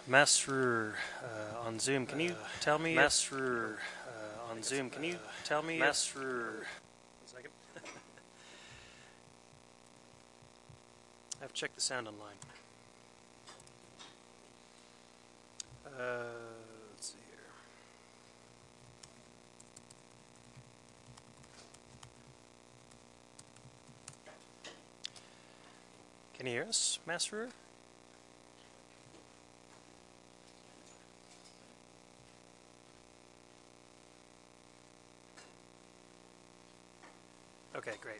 Masrur on Zoom, can you tell me? Masrur on Zoom, can you tell me? Masrur. One second. I have to check the sound online. Let's see here. Can you hear us, Masrur? Okay, great.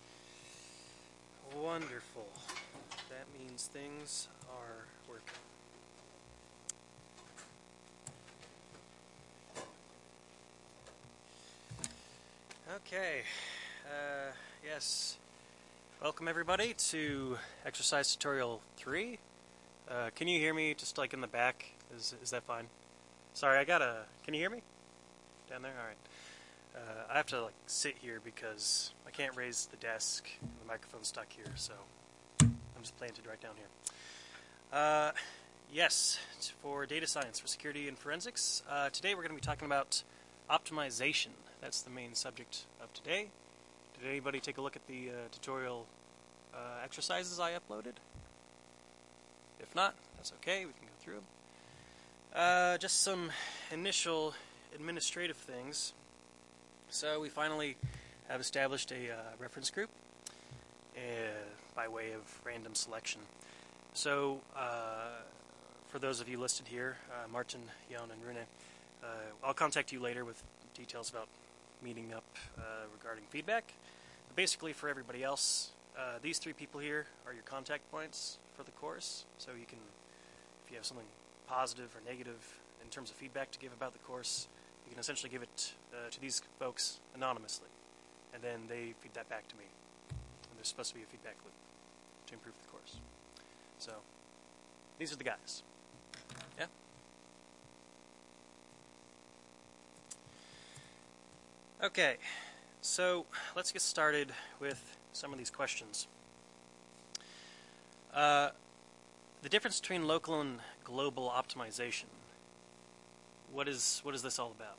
Wonderful. That means things are working. Okay. Yes. Welcome everybody to exercise tutorial 3. Can you hear me just like in the back? Is that fine? Sorry, can you hear me? Down there? Alright. I have to like sit here because I can't raise the desk. The microphone's stuck here, so I'm just planted right down here. Yes, for data science, for security and forensics. Today we're going to be talking about optimization. That's the main subject of today. Did anybody take a look at the tutorial exercises I uploaded? If not, that's okay, we can go through them. Just some initial administrative things. So we finally have established a reference group by way of random selection. So for those of you listed here, Martin, Jan, and Rune, I'll contact you later with details about meeting up regarding feedback. But basically for everybody else, these 3 people here are your contact points for the course. So you can, if you have something positive or negative in terms of feedback to give about the course, you can essentially give it to these folks anonymously, and then they feed that back to me. And there's supposed to be a feedback loop to improve the course. So, these are the guys. Yeah? Okay, so let's get started with some of these questions. The difference between local and global optimization. What is this all about?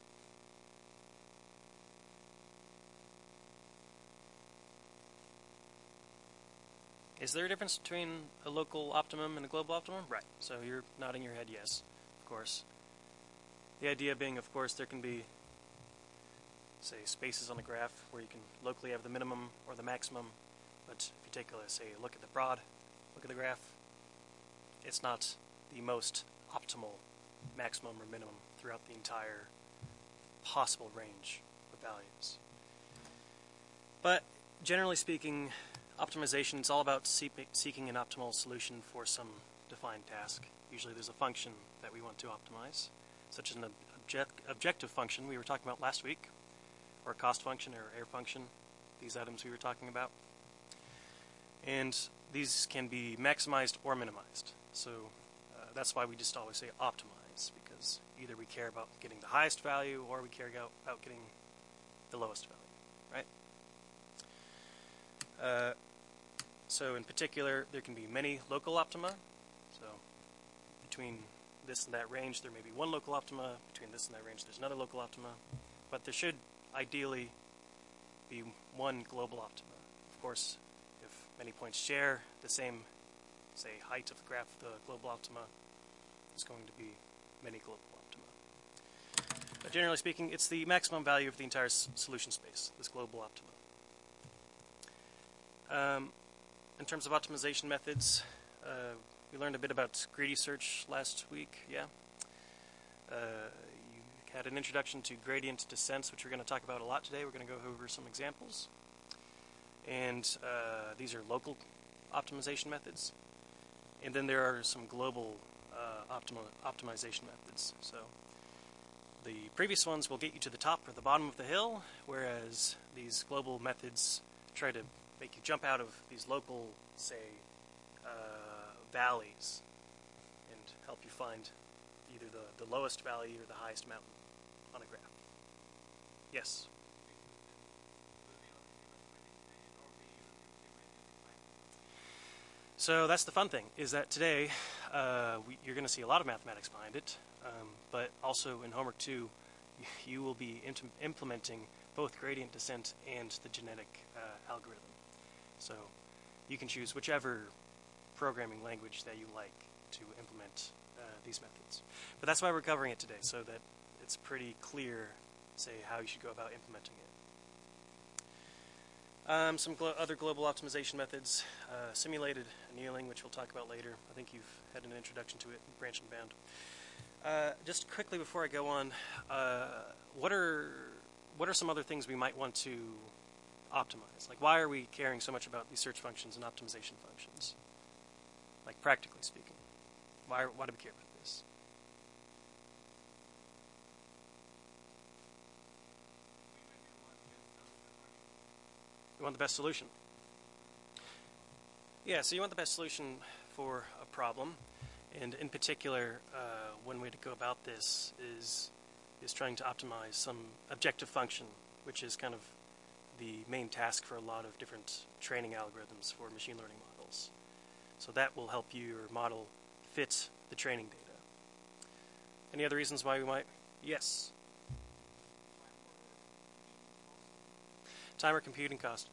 Is there a difference between a local optimum and a global optimum? Right. So you're nodding your head yes, of course. The idea being, of course, there can be, say, spaces on the graph where you can locally have the minimum or the maximum, but if you take, say, a look at the broad, look at the graph, it's not the most optimal maximum or minimum throughout the entire possible range of values. But generally speaking, optimization is all about seeking an optimal solution for some defined task. Usually there's a function that we want to optimize, such as an objective function we were talking about last week, or a cost function or error function, these items we were talking about. And these can be maximized or minimized. So that's why we just always say optimize, because either we care about getting the highest value or we care about getting the lowest value, right? So in particular, there can be many local optima. So between this and that range, there may be one local optima. Between this and that range, there's another local optima. But there should ideally be one global optima. Of course, if many points share the same, say, height of the graph of the global optima, there's going to be many global optima. But generally speaking, it's the maximum value of the entire solution space, this global optima. In terms of optimization methods, we learned a bit about greedy search last week, yeah? You had an introduction to gradient descents, which we're going to talk about a lot today. We're going to go over some examples. And these are local optimization methods. And then there are some global optimization methods. So the previous ones will get you to the top or the bottom of the hill, whereas these global methods try to make you jump out of these local, say, valleys and help you find either the lowest valley or the highest mountain on a graph. Yes? So that's the fun thing, is that today you're going to see a lot of mathematics behind it, but also in Homework 2 you will be implementing both gradient descent and the genetic algorithm. So you can choose whichever programming language that you like to implement these methods. But that's why we're covering it today, so that it's pretty clear, say, how you should go about implementing it. Some other global optimization methods, simulated annealing, which we'll talk about later. I think you've had an introduction to it in Branch and Bound. Just quickly before I go on, what are some other things we might want to optimize? Like, why are we caring so much about these search functions and optimization functions? Like, practically speaking, why do we care about this? You want the best solution. Yeah, so you want the best solution for a problem, and in particular, one way to go about this is trying to optimize some objective function, which is kind of the main task for a lot of different training algorithms for machine learning models. So that will help your model fit the training data. Any other reasons why we might? Yes. Time or computing cost.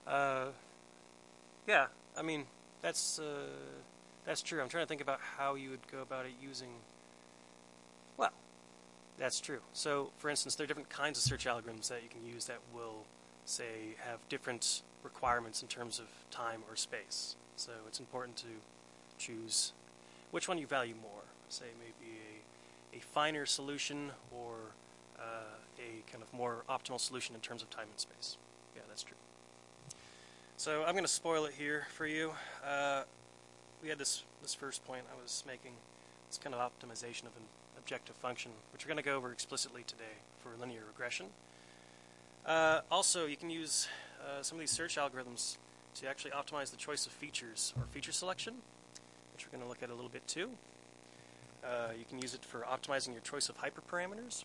Yeah, I mean, that's true. I'm trying to think about how you would go about it using... Well, that's true. So, for instance, there are different kinds of search algorithms that you can use that will, say, have different requirements in terms of time or space. So it's important to choose which one you value more. Say maybe a finer solution or a kind of more optimal solution in terms of time and space. Yeah, that's true. So I'm going to spoil it here for you. We had this first point I was making, this kind of optimization of an objective function, which we're going to go over explicitly today for linear regression. Also, you can use some of these search algorithms to actually optimize the choice of features or feature selection, which we're going to look at a little bit too. You can use it for optimizing your choice of hyperparameters.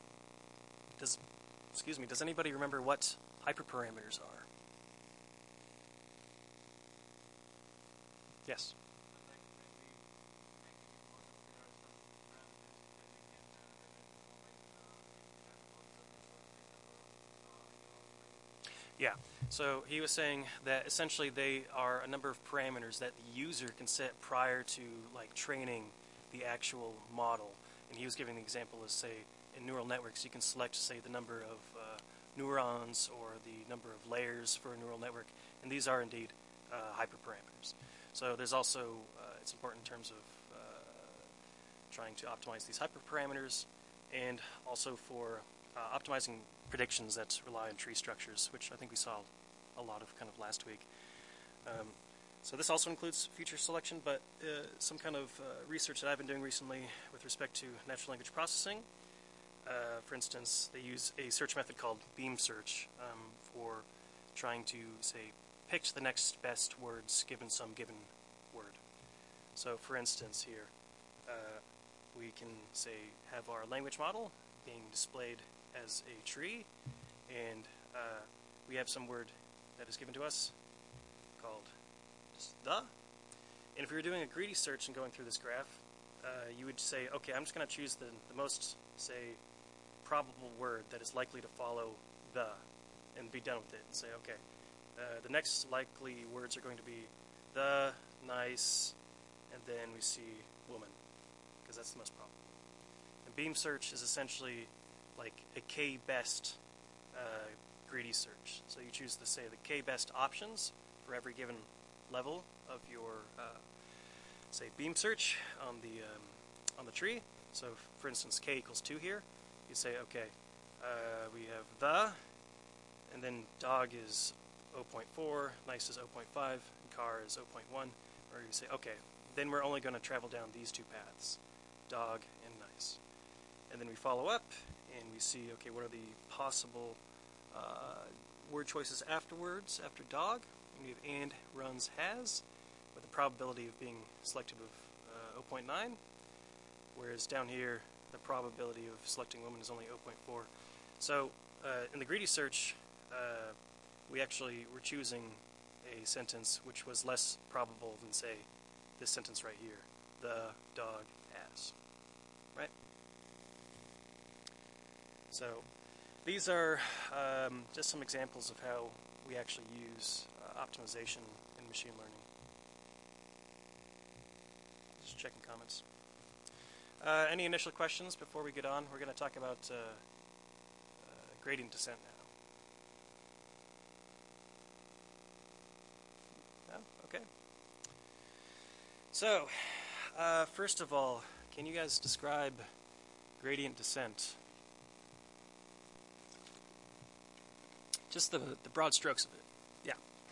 Does anybody remember what hyperparameters are? Yes. Yeah, so he was saying that essentially they are a number of parameters that the user can set prior to like training the actual model. And he was giving the example as, say, in neural networks you can select, say, the number of neurons or the number of layers for a neural network, and these are indeed hyperparameters. So there's also, it's important in terms of trying to optimize these hyperparameters, and also for optimizing predictions that rely on tree structures, which I think we saw a lot of kind of last week. So this also includes feature selection, but some kind of research that I've been doing recently with respect to natural language processing. For instance, they use a search method called beam search for trying to, say, pick the next best words given some given word. So for instance here, we can, say, have our language model being displayed as a tree, and we have some word that is given to us called just the. And if we were doing a greedy search and going through this graph, you would say, okay, I'm just going to choose the most, say, probable word that is likely to follow the, and be done with it, and say, okay, the next likely words are going to be the, nice, and then we see woman, because that's the most probable. And beam search is essentially like a k-best greedy search. So you choose the, say, the k-best options for every given level of your, say, beam search on the tree. So, for instance, k equals 2 here. You say, okay, we have the, and then dog is 0.4, nice is 0.5, and car is 0.1. Or you say, okay, then we're only going to travel down these two paths, dog and nice. And then we follow up, and we see, okay, what are the possible word choices afterwards, after dog? We have and, runs, has, with a probability of being selected of 0.9, whereas down here, the probability of selecting woman is only 0.4. So in the greedy search, we actually were choosing a sentence which was less probable than, say, this sentence right here. The dog has. Right? So these are just some examples of how we actually use optimization in machine learning. Just checking comments. Any initial questions before we get on? We're going to talk about gradient descent now. No? Okay. So, first of all, can you guys describe gradient descent? Just the broad strokes of it. Yeah.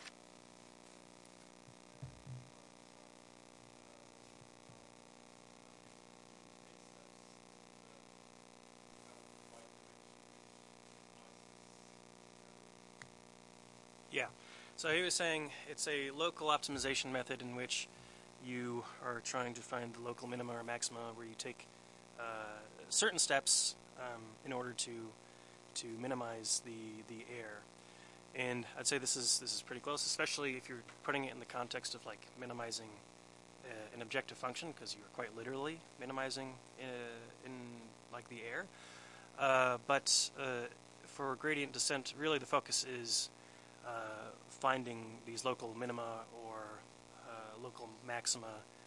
Yeah. So he was saying it's a local optimization method in which you are trying to find the local minima or maxima, where you take certain steps in order to minimize the error. And I'd say this is pretty close, especially if you're putting it in the context of like minimizing an objective function, because you're quite literally minimizing in like the error. But for gradient descent, really the focus is finding these local minima or local maxima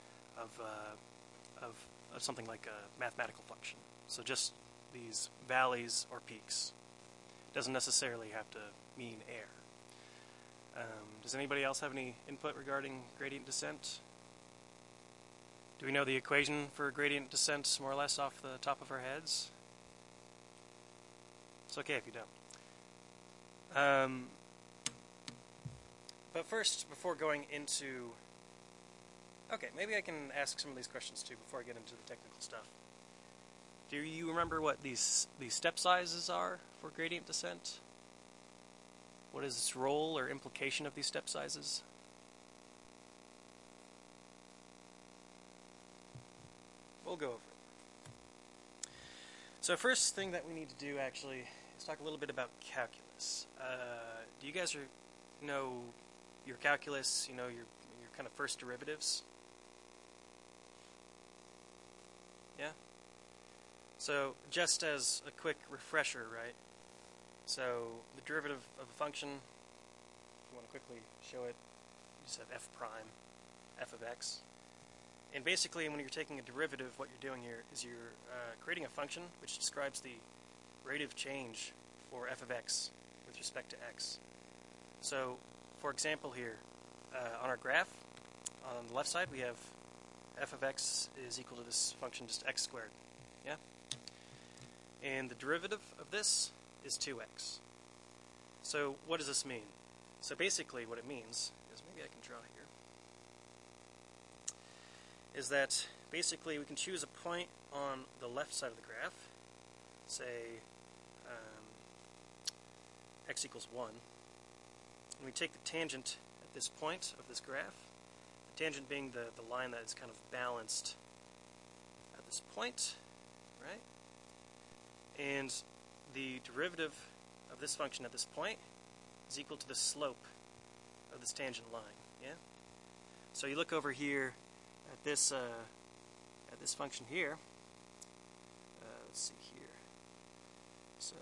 of something like a mathematical function. So just these valleys or peaks. Doesn't necessarily have to mean error. Does anybody else have any input regarding gradient descent? Do we know the equation for gradient descent more or less off the top of our heads? It's okay if you don't. But first, before going into... Okay, maybe I can ask some of these questions too before I get into the technical stuff. Do you remember what these step sizes are for gradient descent? What is its role or implication of these step sizes? We'll go over it. So first thing that we need to do actually is talk a little bit about calculus. Do you guys know your calculus, you know, your kind of first derivatives? Yeah? So just as a quick refresher, right? So the derivative of a function, if you want to quickly show it, you just have f prime, f of x. And basically when you're taking a derivative, what you're doing here is you're creating a function which describes the rate of change for f of x with respect to x. So for example here, on our graph, on the left side we have f of x is equal to this function, just x squared. Yeah? And the derivative of this is 2x. So what does this mean? So basically what it means is, maybe I can draw here, is that basically we can choose a point on the left side of the graph, say x equals 1, and we take the tangent at this point of this graph, the tangent being the line that is kind of balanced at this point, right? And the derivative of this function at this point is equal to the slope of this tangent line, yeah? So you look over here at this function here. Let's see here. So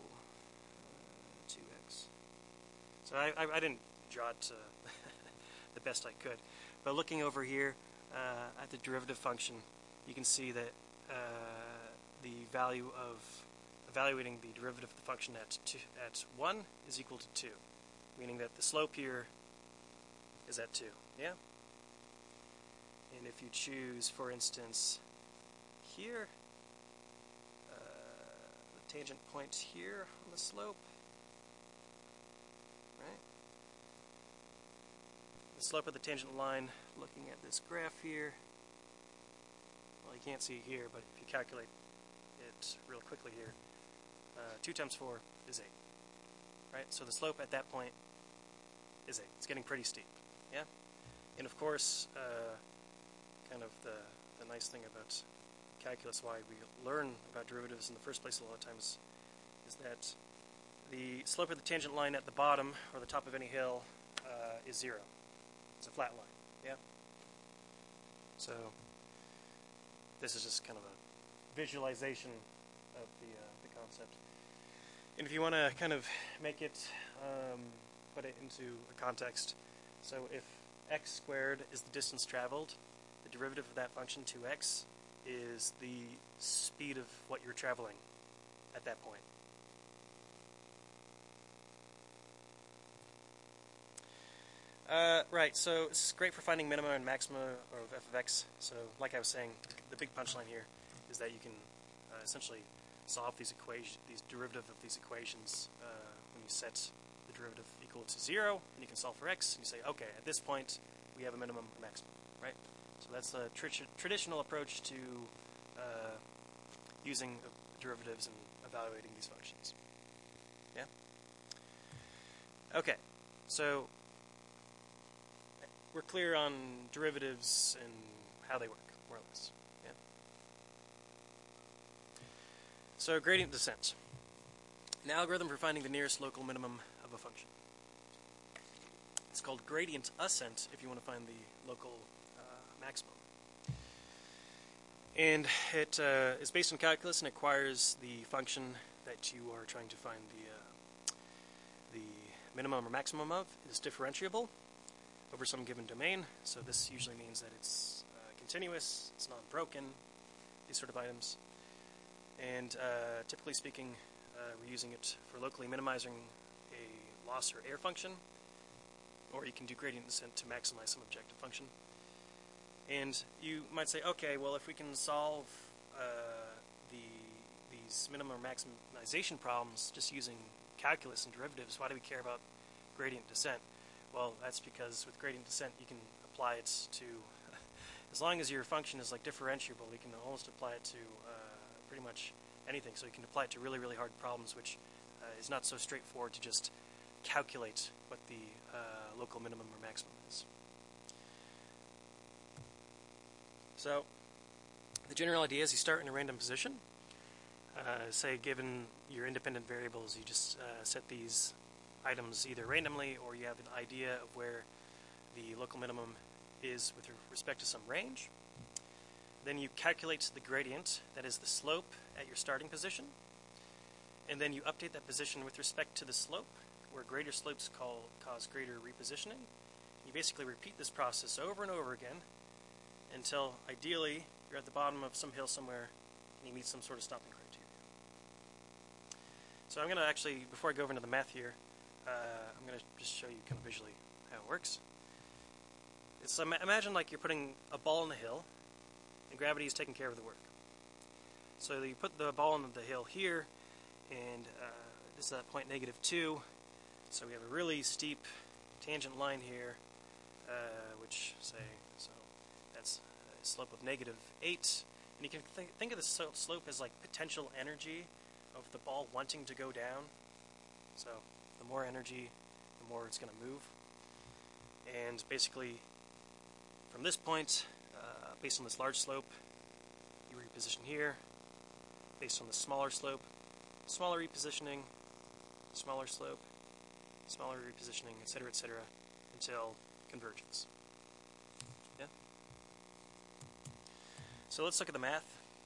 2x. So I didn't draw it the best I could, but looking over here at the derivative function, you can see that the value of evaluating the derivative of the function at 1 is equal to 2, meaning that the slope here is at 2, yeah? And if you choose, for instance, here, the tangent point here on the slope, right? The slope of the tangent line, looking at this graph here, well, you can't see it here, but if you calculate it real quickly here, 2 times 4 is 8, right? So the slope at that point is 8. It's getting pretty steep, yeah? And of course, kind of the nice thing about calculus, why we learn about derivatives in the first place a lot of times, is that the slope of the tangent line at the bottom or the top of any hill is 0. It's a flat line, yeah? So this is just kind of a visualization of the concept. And if you want to kind of make it, put it into a context, so if x squared is the distance traveled, the derivative of that function 2x is the speed of what you're traveling at that point. Right, so this is great for finding minima and maxima of f of x. So like I was saying, the big punchline here is that you can essentially solve these equations, these derivative of these equations when you set the derivative equal to 0, and you can solve for x, and you say, okay, at this point we have a minimum and maximum, right? So that's the traditional approach to using derivatives and evaluating these functions. Yeah? Okay, so we're clear on derivatives and how they work, more or less. Yeah? So gradient descent. An algorithm for finding the nearest local minimum of a function. It's called gradient ascent if you want to find the local maximum. And it is based on calculus and acquires the function that you are trying to find the minimum or maximum of is differentiable over some given domain. So this usually means that it's continuous, it's non-broken, these sort of items. And typically speaking, we're using it for locally minimizing a loss or error function, or you can do gradient descent to maximize some objective function. And you might say, okay, well, if we can solve these minimum or maximization problems just using calculus and derivatives, why do we care about gradient descent? Well, that's because with gradient descent, you can apply it to, as long as your function is like differentiable, you can almost apply it to pretty much anything. So you can apply it to really, really hard problems, which is not so straightforward to just calculate what the local minimum or maximum is. So the general idea is you start in a random position. Say given your independent variables, you just set these items either randomly or you have an idea of where the local minimum is with respect to some range. Then you calculate the gradient, that is the slope, at your starting position. And then you update that position with respect to the slope, where greater slopes cause greater repositioning. You basically repeat this process over and over again until, ideally, you're at the bottom of some hill somewhere and you meet some sort of stopping criteria. So I'm going to actually, before I go over into the math here, I'm going to just show you kind of visually how it works. It's, imagine like you're putting a ball in the hill, and gravity is taking care of the work. So you put the ball in the hill here, and this is at point -2. So we have a really steep tangent line here, which say, so that's a slope of -8. And you can think of the slope as like potential energy of the ball wanting to go down. So the more energy, the more it's going to move. And basically, from this point, based on this large slope, you reposition here. Based on the smaller slope, smaller repositioning, smaller slope, smaller repositioning, etc., until convergence. Yeah? So let's look at the math.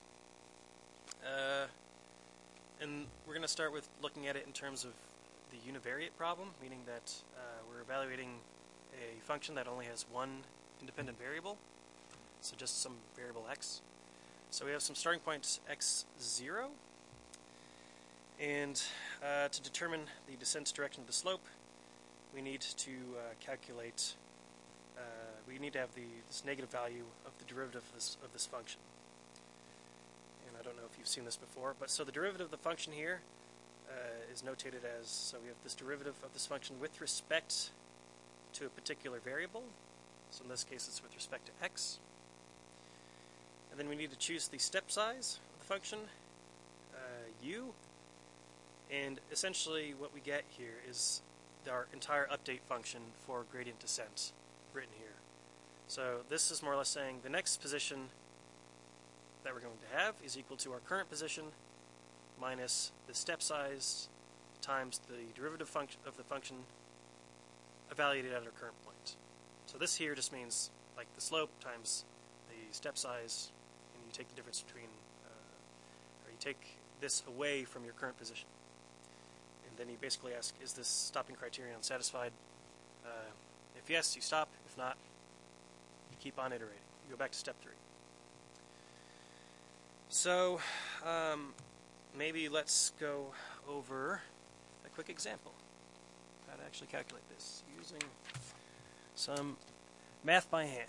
And we're going to start with looking at it in terms of the univariate problem, meaning that we're evaluating a function that only has one independent variable, so just some variable x. So we have some starting points x0, and to determine the descent direction of the slope, we need to calculate, we need to have this negative value of the derivative of this function. And I don't know if you've seen this before, but so the derivative of the function here is notated as, so we have this derivative of this function with respect to a particular variable. So in this case it's with respect to x. And then we need to choose the step size of the function, u. And essentially what we get here is our entire update function for gradient descent written here. So this is more or less saying the next position that we're going to have is equal to our current position minus the step size times the derivative function of the function evaluated at our current point. So this here just means like the slope times the step size and you take the difference between, or you take this away from your current position. And then you basically ask, is this stopping criterion satisfied? If yes, you stop. If not, you keep on iterating. You go back to step 3. So, maybe let's go over a quick example. How to actually calculate this using some math by hand.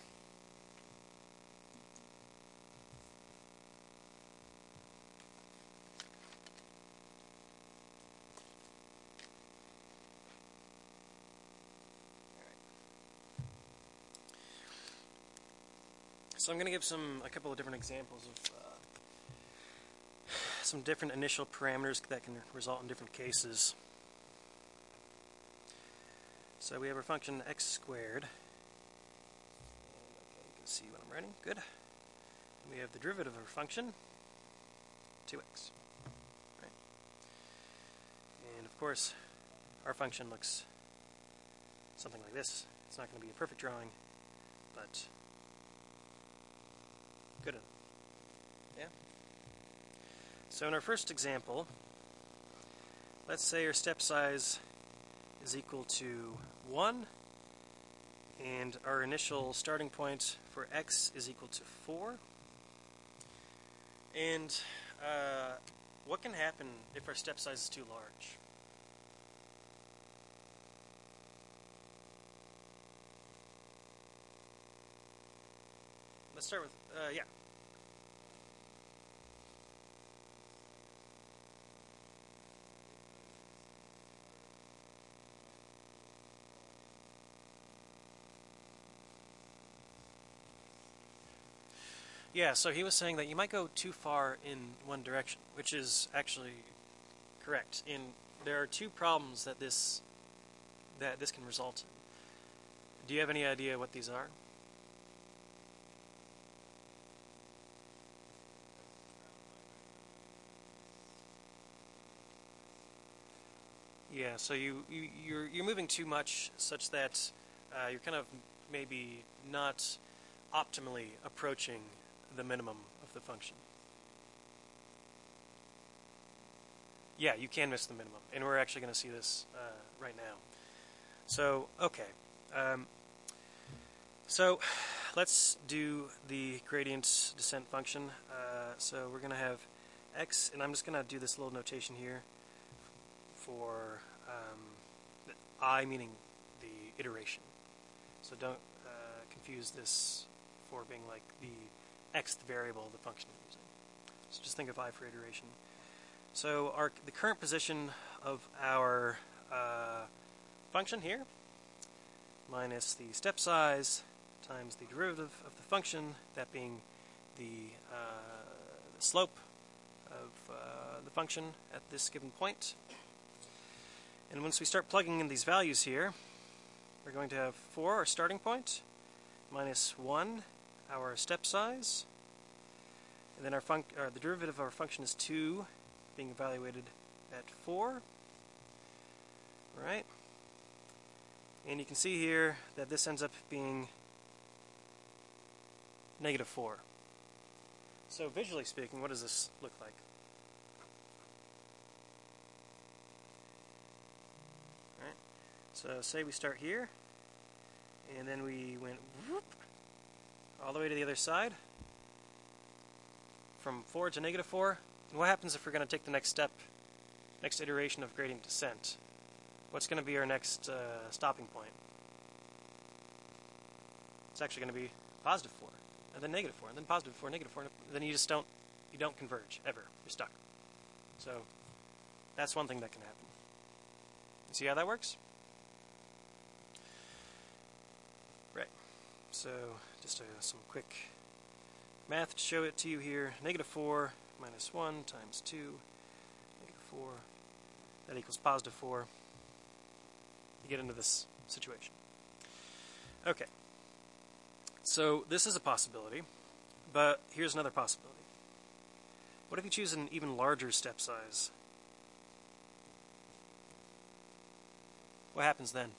So I'm going to give a couple of different examples of some different initial parameters that can result in different cases. So we have our function x squared. Okay, you can see what I'm writing. Good. And we have the derivative of our function, 2x. Right. And of course, our function looks something like this. It's not going to be a perfect drawing, but good enough. Yeah? So in our first example, let's say our step size is equal to 1, and our initial starting point for x is equal to 4. And what can happen if our step size is too large? Let's start with, yeah. Yeah, so he was saying that you might go too far in one direction, which is actually correct. And there are 2 problems that this can result in. Do you have any idea what these are? Yeah, so you're moving too much, such that you're kind of maybe not optimally approaching the minimum of the function. Yeah, you can miss the minimum, and we're actually going to see this right now. So, okay. So, let's do the gradient descent function. So we're going to have x, and I'm just going to do this little notation here for I meaning the iteration. So don't confuse this for being like the xth variable of the function we're using. So just think of I for iteration. So the current position of our function here minus the step size times the derivative of the function, that being the slope of the function at this given point. And once we start plugging in these values here, we're going to have 4, our starting point, minus 1, our step size, and then the derivative of our function is 2, being evaluated at 4. Right? And you can see here that this ends up being negative 4. So visually speaking, what does this look like? Right? So say we start here, and then we went whoop, all the way to the other side, from 4 to negative 4. And what happens if we're going to take the next step, next iteration of gradient descent? What's going to be our next stopping point? It's actually going to be positive 4, and then negative 4, and then positive 4, negative 4, and then you just don't converge, ever. You're stuck. So that's one thing that can happen. You see how that works? Right. So just some quick math to show it to you here. Negative 4 minus 1 times 2, negative 4, that equals positive 4. You get into this situation. Okay. So this is a possibility, but here's another possibility. What if you choose an even larger step size? What happens then?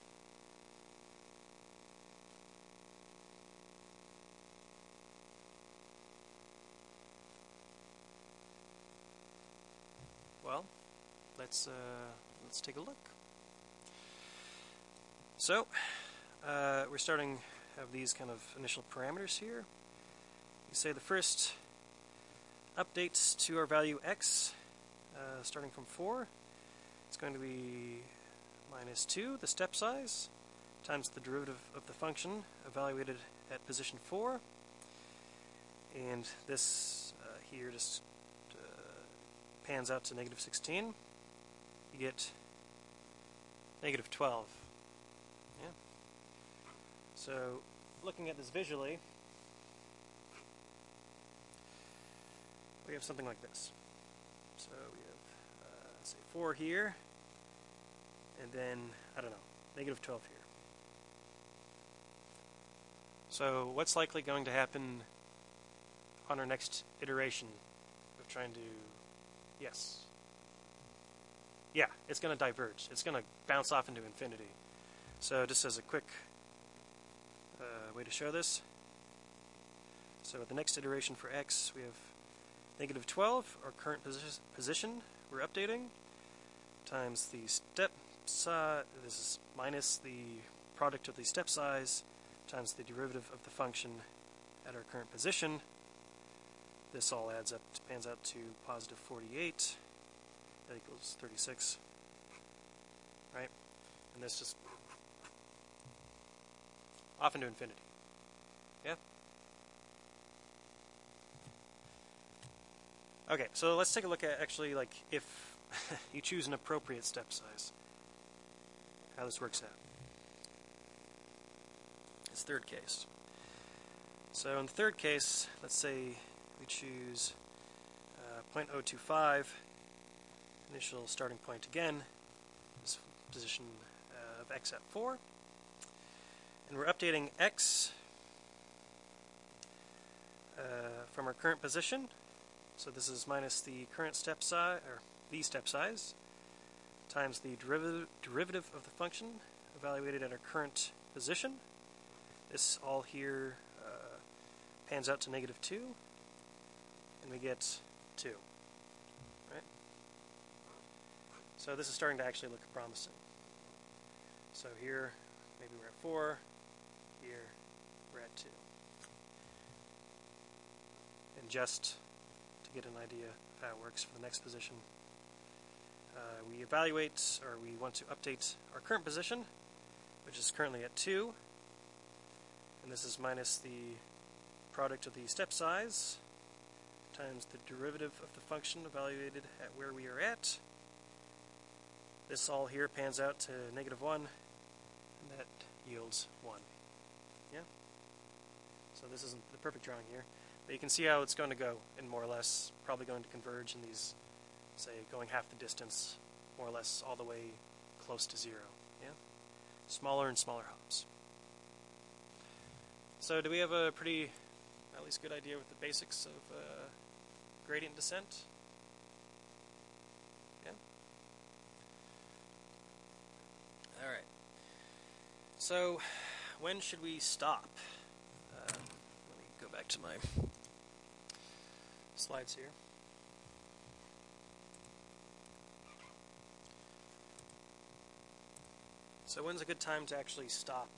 well, let's take a look. So, we're starting have these kind of initial parameters here. You say the first updates to our value x, starting from 4, it's going to be minus 2, the step size, times the derivative of the function evaluated at position 4. And this here just pans out to negative 16. You get negative 12. Yeah. So, looking at this visually, we have something like this. So we have, say, 4 here, and then, I don't know, negative 12 here. So what's likely going to happen on our next iteration of trying to, yes. Yeah, it's going to diverge. It's going to bounce off into infinity. So just as a quick way to show this. So the next iteration for x, we have negative 12, our current position we're updating, times the step size, this is minus the product of the step size, times the derivative of the function at our current position. This all adds up, pans out to positive 48. That equals 36. Right? And this just off into infinity. Yeah? Okay, so let's take a look at actually, like, if you choose an appropriate step size, how this works out. This third case. So in the third case, let's say we choose 0.025, initial starting point again, this position of x at 4, and we're updating x from our current position. So this is minus the current step size, or the step size, times the derivative of the function evaluated at our current position. This all here pans out to negative 2, and we get 2. Right? So this is starting to actually look promising. So here, maybe we're at 4, here we're at 2. And just to get an idea of how it works for the next position, we evaluate, or we want to update our current position, which is currently at 2, and this is minus the product of the step size times the derivative of the function evaluated at where we are at. This all here pans out to negative 1, and that yields 1. Yeah? So this isn't the perfect drawing here, but you can see how it's going to go, and more or less probably going to converge in these, say, going half the distance, more or less all the way close to 0. Yeah? Smaller and smaller hops. So do we have a pretty, at least good idea with the basics of gradient descent? Yeah? Alright. So, when should we stop? Let me go back to my slides here. So when's a good time to actually stop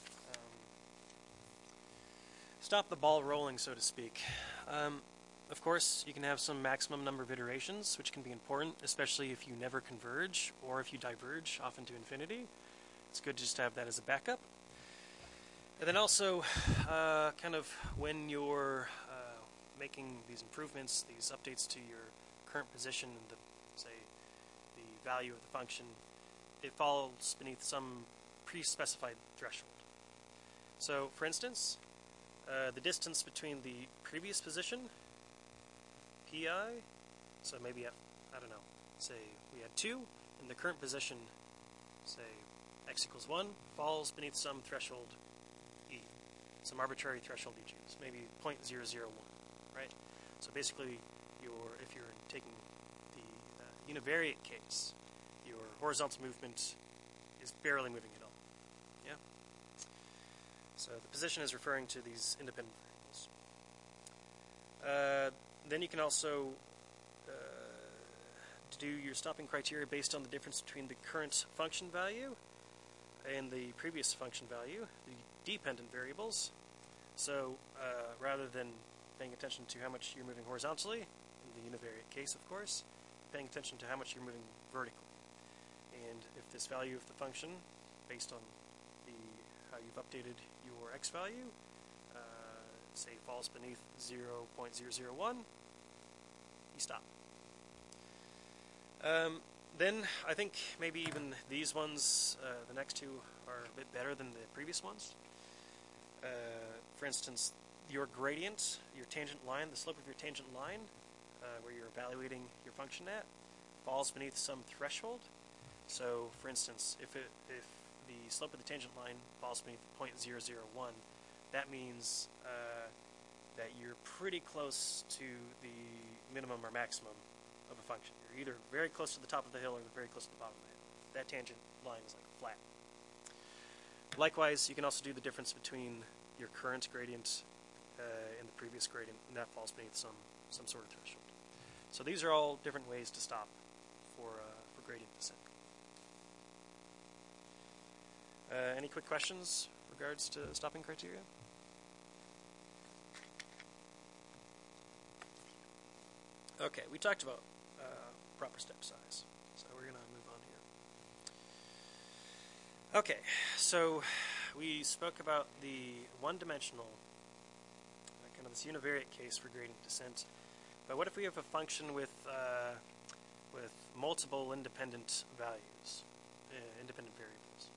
the ball rolling, so to speak? Of course, you can have some maximum number of iterations, which can be important, especially if you never converge or if you diverge off into infinity. It's good just to have that as a backup. And then also, kind of when you're making these improvements, these updates to your current position, and say the value of the function, it falls beneath some pre-specified threshold. So, for instance, the distance between the previous position, pi, so maybe at, I don't know, say we had 2, and the current position, say x equals 1, falls beneath some threshold e, some arbitrary threshold you choose, maybe 0.001, right? So basically, if you're taking the univariate case, your horizontal movement is barely moving at all. Yeah? So the position is referring to these independent variables. Then you can also do your stopping criteria based on the difference between the current function value and the previous function value, the dependent variables. So rather than paying attention to how much you're moving horizontally, in the univariate case of course, paying attention to how much you're moving vertically. And if this value of the function, based on how you've updated your x value, say falls beneath 0.001, you stop. Then I think maybe even these ones, the next two, are a bit better than the previous ones. For instance, your gradient, your tangent line, the slope of your tangent line, where you're evaluating your function at, falls beneath some threshold. So, for instance, if the slope of the tangent line falls beneath 0.001, that means that you're pretty close to the minimum or maximum of a function. You're either very close to the top of the hill or very close to the bottom of the hill. That tangent line is like flat. Likewise, you can also do the difference between your current gradient and the previous gradient, and that falls beneath some sort of threshold. So these are all different ways to stop for gradient descent. Any quick questions in regards to stopping criteria? Okay, we talked about proper step size, so we're going to move on here. Okay, so we spoke about the one-dimensional, kind of this univariate case for gradient descent. But what if we have a function with multiple independent values, independent variables?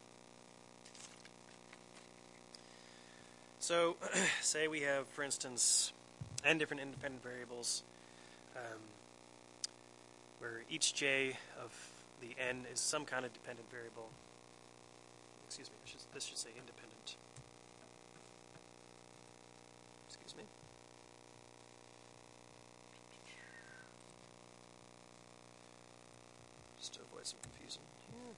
So, say we have, for instance, n different independent variables, where each j of the n is some kind of dependent variable. Excuse me, this should say independent. Excuse me. Just to avoid some confusion here.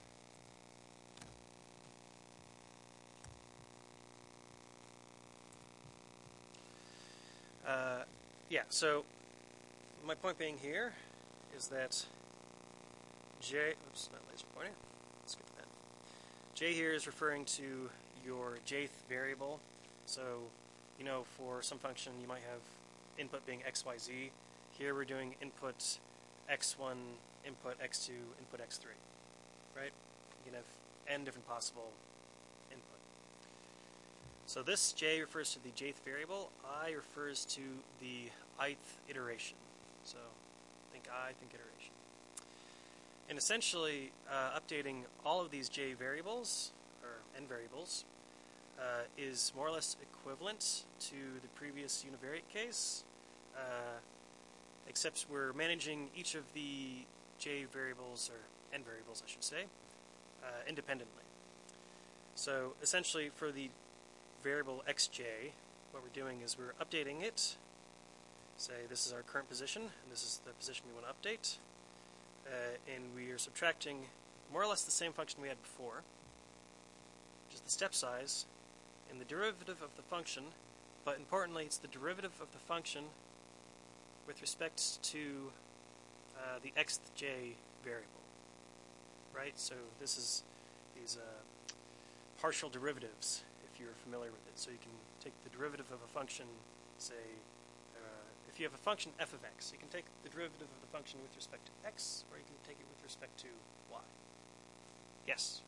Yeah, so my point being here is that j, oops, not laser pointer, let's skip that. J here is referring to your jth variable. So, you know, for some function you might have input being x, y, z. Here we're doing input x1, input x2, input x3, right? You can have n different possible input. So this j refers to the jth variable. I refers to the ith iteration. So think I, think iteration. And essentially, updating all of these j variables, or n variables, is more or less equivalent to the previous univariate case, except we're managing each of the j variables, or n variables I should say, independently. So essentially for the variable xj, what we're doing is we're updating it. Say this is our current position, and this is the position we want to update. And we are subtracting more or less the same function we had before, which is the step size, and the derivative of the function, but importantly it's the derivative of the function with respect to the xj variable, right? So this is these partial derivatives, if you're familiar with it. So you can take the derivative of a function, say, if you have a function f of x, you can take the derivative of the function with respect to x, or you can take it with respect to y. Yes?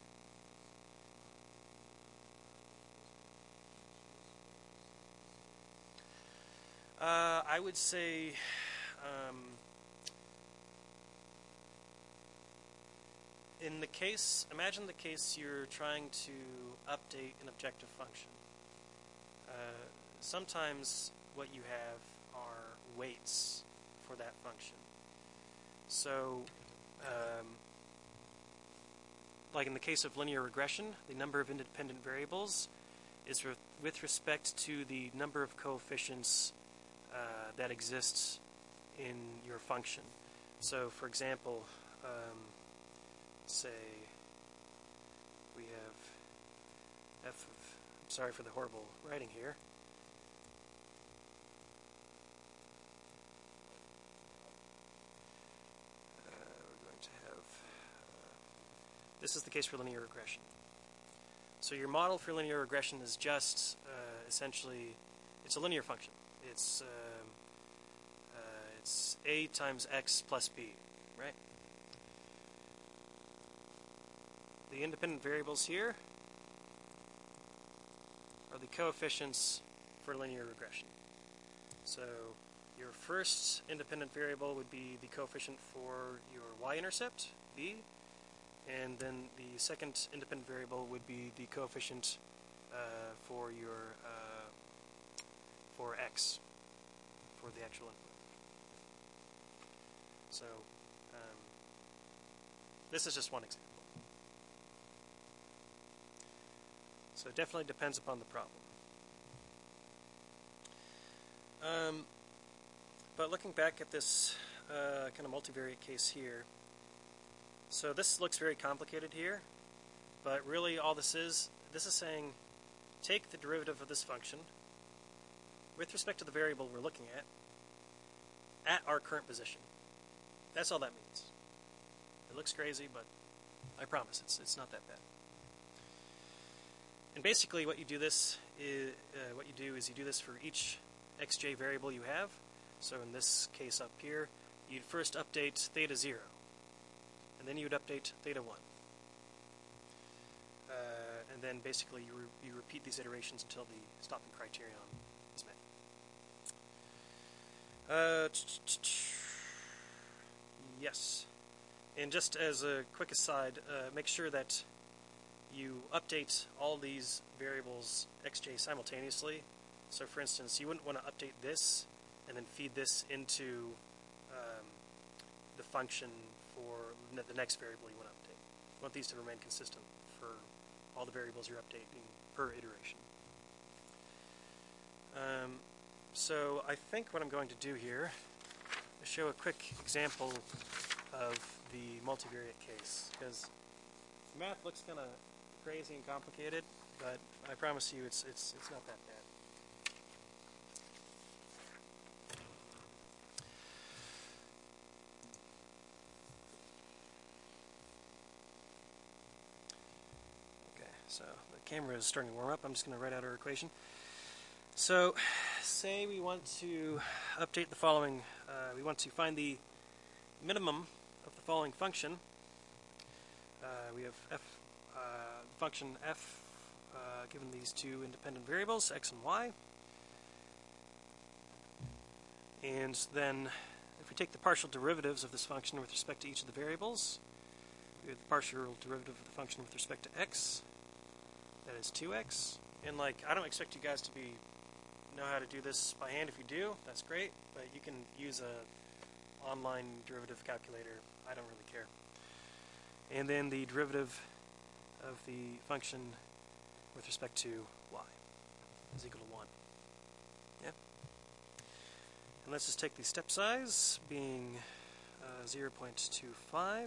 I would say in the case, imagine the case you're trying to update an objective function. Sometimes what you have are weights for that function. So, like in the case of linear regression, the number of independent variables is with respect to the number of coefficients that exists in your function. So, for example, say we have f of, I'm sorry for the horrible writing here. This is the case for linear regression. So your model for linear regression is just essentially, it's a linear function. It's a times x plus b, right? The independent variables here are the coefficients for linear regression. So your first independent variable would be the coefficient for your y-intercept, b, and then the second independent variable would be the coefficient for your for x, for the actual input. So this is just one example. So it definitely depends upon the problem. But looking back at this kind of multivariate case here, so this looks very complicated here, but really all this is saying take the derivative of this function with respect to the variable we're looking at our current position. That's all that means. It looks crazy, but I promise it's not that bad. And basically what you do is you do this for each xj variable you have. So in this case up here, you'd first update theta 0, and then you would update theta 1. And then basically you repeat these iterations until the stopping criterion is met. Yes. And just as a quick aside, make sure that you update all these variables xj simultaneously. So for instance, you wouldn't want to update this and then feed this into the function for the next variable you want to update. You want these to remain consistent for all the variables you're updating per iteration. So I think what I'm going to do here is show a quick example of the multivariate case, because math looks kind of crazy and complicated, but I promise you it's not that bad. So the camera is starting to warm up. I'm just going to write out our equation. So say we want to update the following. We want to find the minimum of the following function. We have function f given these two independent variables, x and y. And then if we take the partial derivatives of this function with respect to each of the variables, we have the partial derivative of the function with respect to x. That is 2x. And I don't expect you guys to know how to do this by hand. If you do, that's great, but you can use a online derivative calculator. I don't really care. And then the derivative of the function with respect to y is equal to 1. Yeah. And let's just take the step size being 0.25,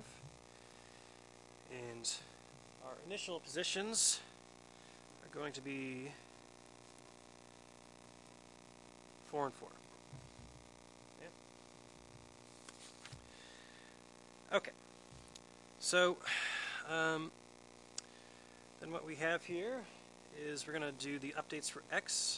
and our initial positions are going to be 4 and 4. Yeah. Okay. So then what we have here is we're going to do the updates for x.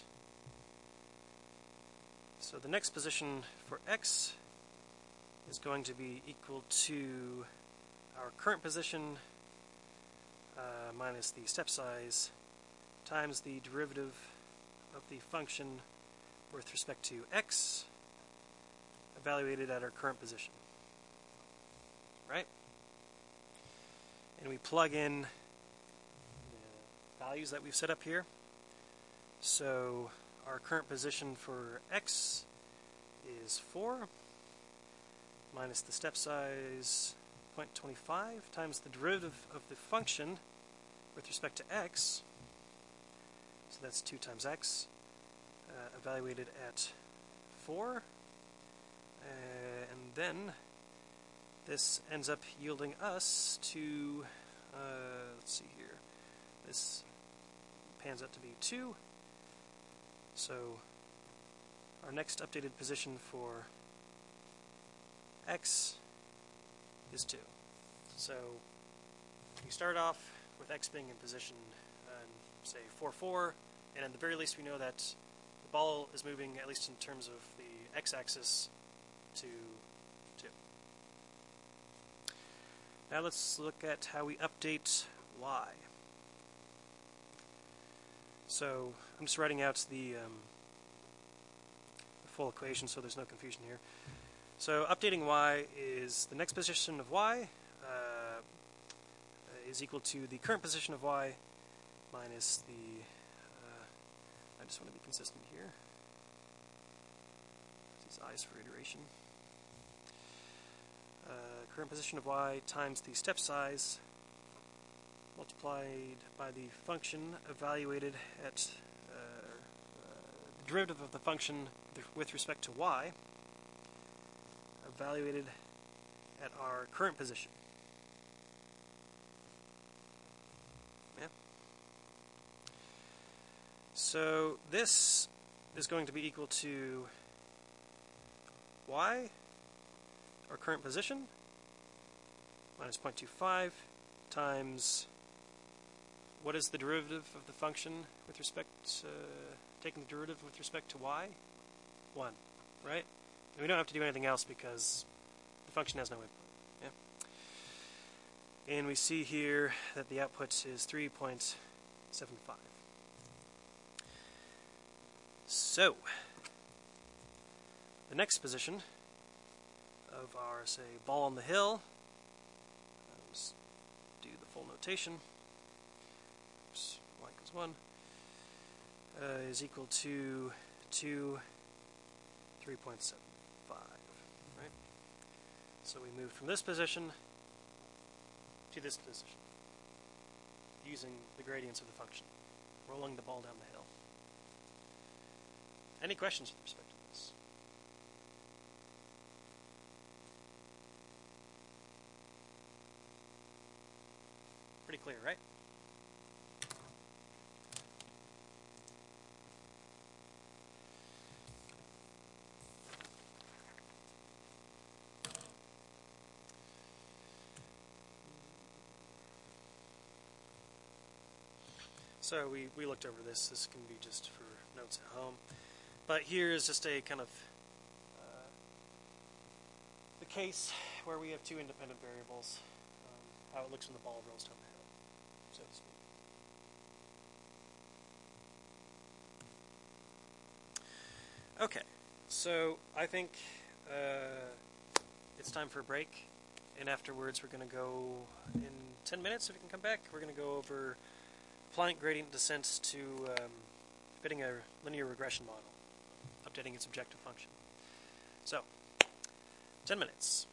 So the next position for x is going to be equal to our current position minus the step size times the derivative of the function with respect to x evaluated at our current position. Right? And we plug in the values that we've set up here. So our current position for x is 4 minus the step size 0.25 times the derivative of the function with respect to x. So that's 2 times x evaluated at 4. And then this ends up yielding us to, let's see here, this pans out to be 2. So our next updated position for x is 2. So we start off with x being in position, say 4-4, and at the very least we know that the ball is moving, at least in terms of the x-axis, to 2. Now let's look at how we update y. So I'm just writing out the full equation so there's no confusion here. So updating y is the next position of y is equal to the current position of y minus the, I just want to be consistent here. These i's for iteration. Current position of y times the step size multiplied by the function evaluated at the derivative of the function with respect to y evaluated at our current position. Yeah. So this is going to be equal to y, our current position, minus 0.25 times, what is the derivative of the function with respect to, taking the derivative with respect to y? 1, right? And we don't have to do anything else because the function has no input. Yeah? And we see here that the output is 3.75. So, the next position of our, say, ball on the hill, let's do the full notation, oops, y equals 1, is equal to 3.75, right? So we move from this position to this position, using the gradients of the function, rolling the ball down the hill. Any questions with respect to this? Pretty clear, right? So we looked over this. This can be just for notes at home. But here is just a kind of the case where we have two independent variables, how it looks when the ball rolls down the hill, so to speak. Okay, so I think it's time for a break, and afterwards we're going to go, in 10 minutes if we can come back, we're going to go over applying gradient descent to fitting a linear regression model, updating its objective function. So, 10 minutes.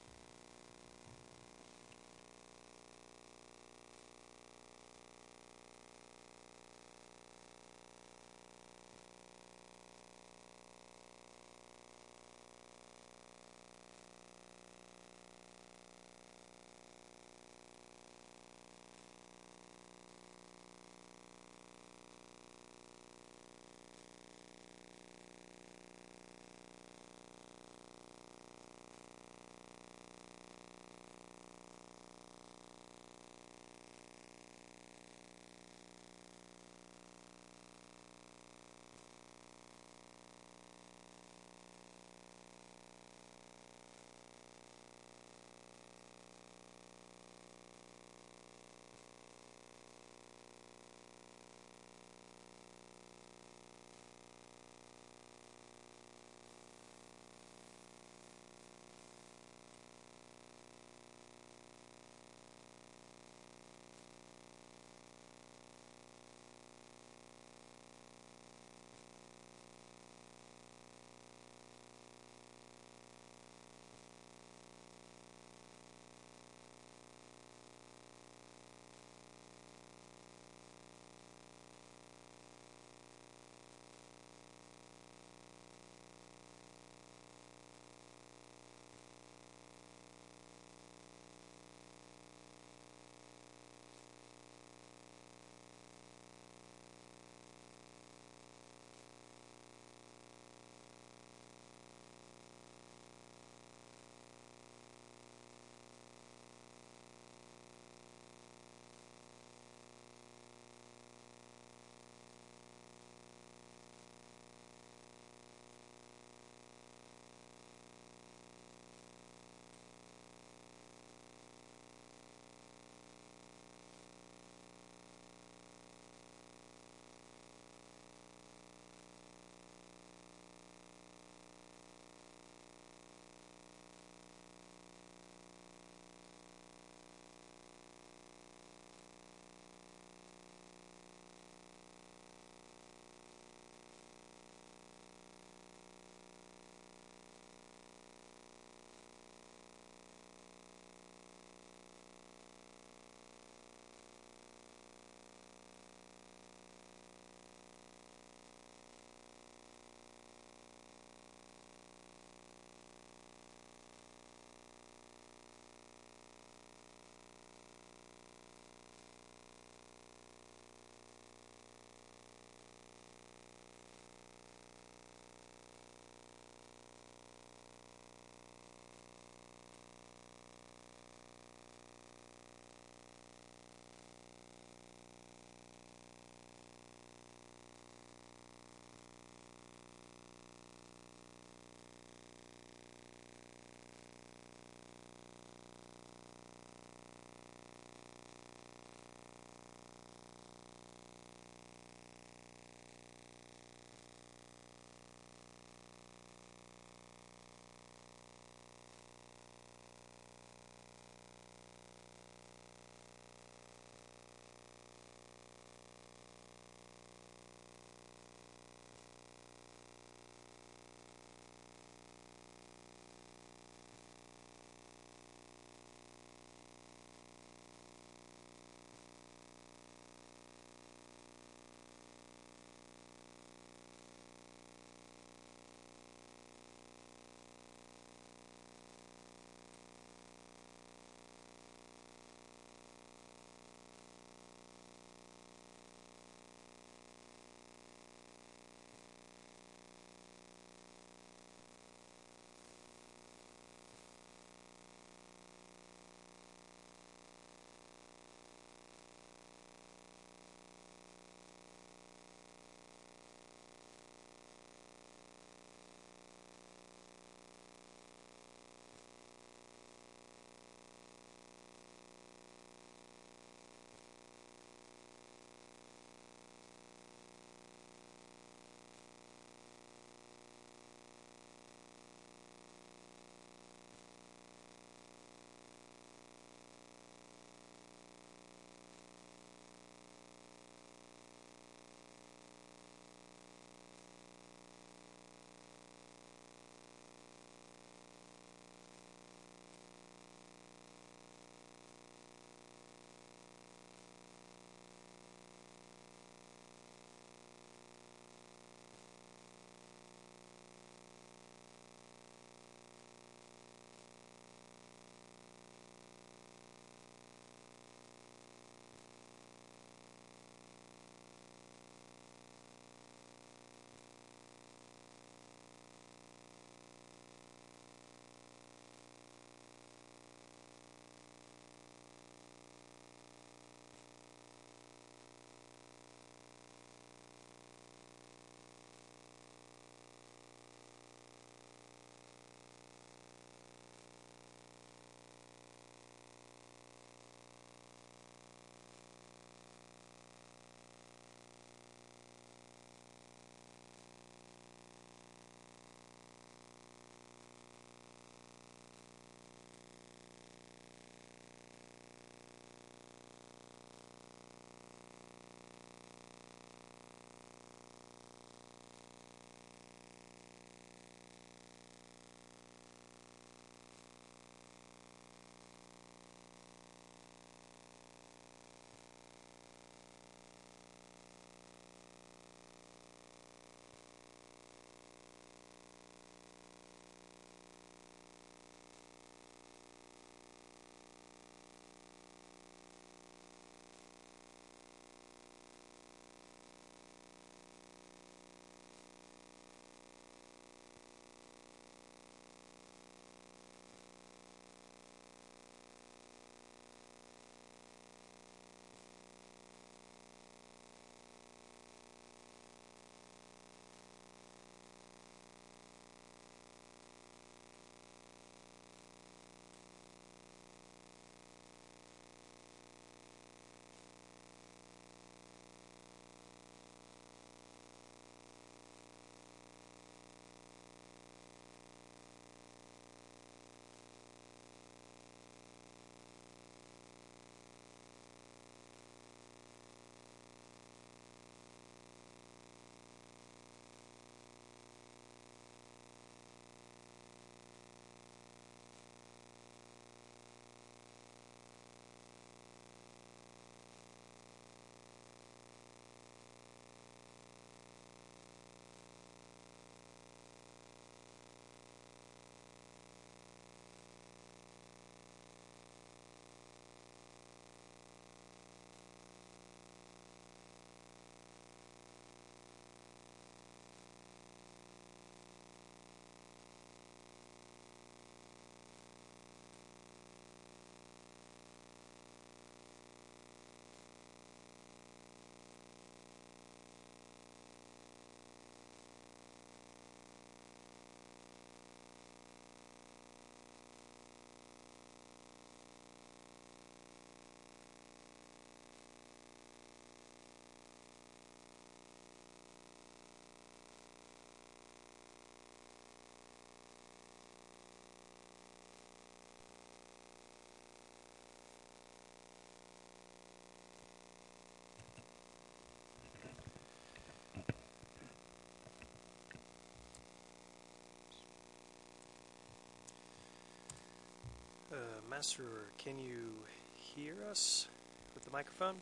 Master, can you hear us with the microphone?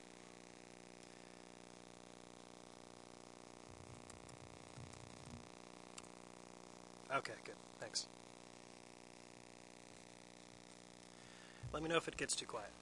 Okay, good. Thanks. Let me know if it gets too quiet.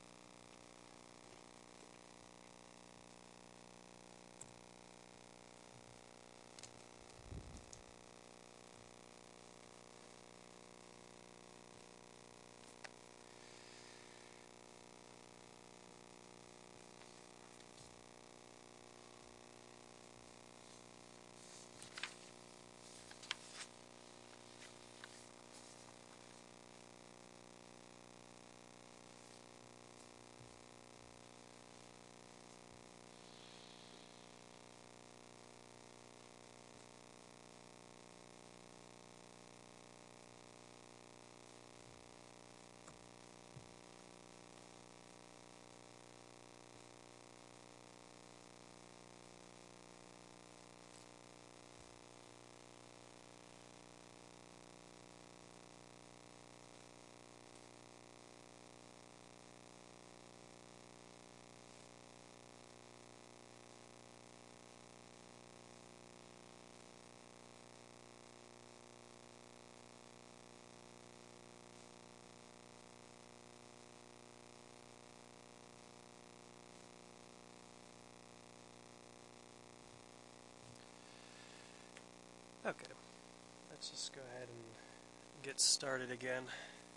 Okay, let's just go ahead and get started again.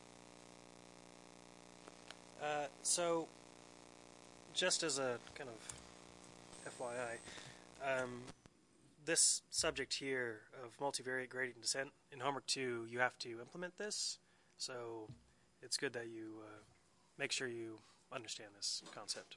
So, just as a kind of FYI, this subject here of multivariate gradient descent, in Homework 2, you have to implement this, so it's good that you make sure you understand this concept.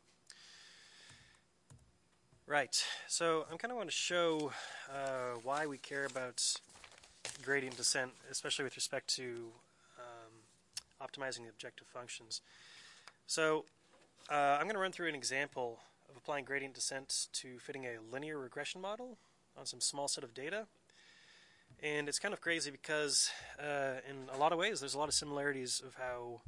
Right, so I'm kind of want to show why we care about gradient descent, especially with respect to optimizing the objective functions. So I'm going to run through an example of applying gradient descent to fitting a linear regression model on some small set of data. And it's kind of crazy because in a lot of ways there's a lot of similarities of how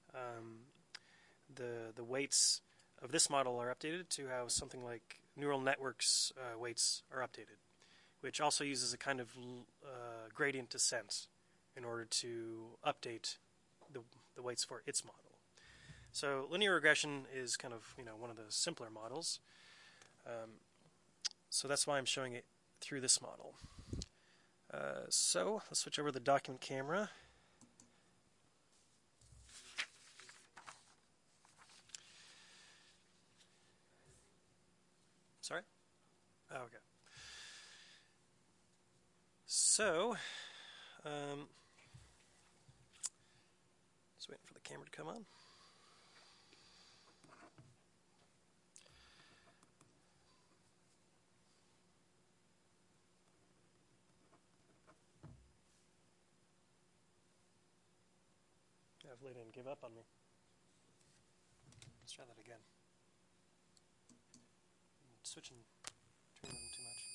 the weights of this model are updated to how something like neural networks weights are updated, which also uses a kind of gradient descent in order to update the weights for its model. So linear regression is kind of one of the simpler models. So that's why I'm showing it through this model. So let's switch over to the document camera. Sorry? Oh, okay. So, just waiting for the camera to come on. Hopefully it didn't give up on me. Let's try that again. I'm switching between them too much.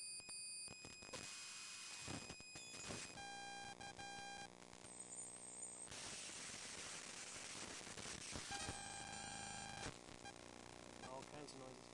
All kinds of noises.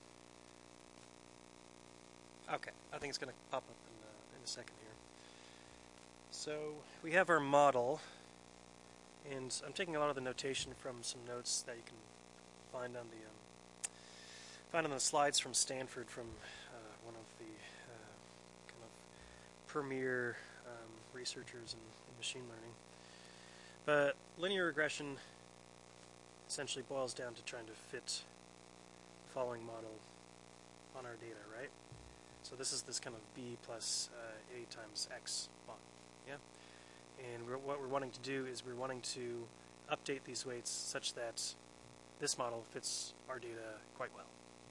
Okay, I think it's going to pop up in a second here. So we have our model, and I'm taking a lot of the notation from some notes that you can find on the slides from Stanford, from one of the kind of premier researchers in machine learning. But linear regression essentially boils down to trying to fit the following model on our data, right? So this is this kind of b plus a times x model, yeah? And what we're wanting to do is we're wanting to update these weights such that this model fits our data quite well.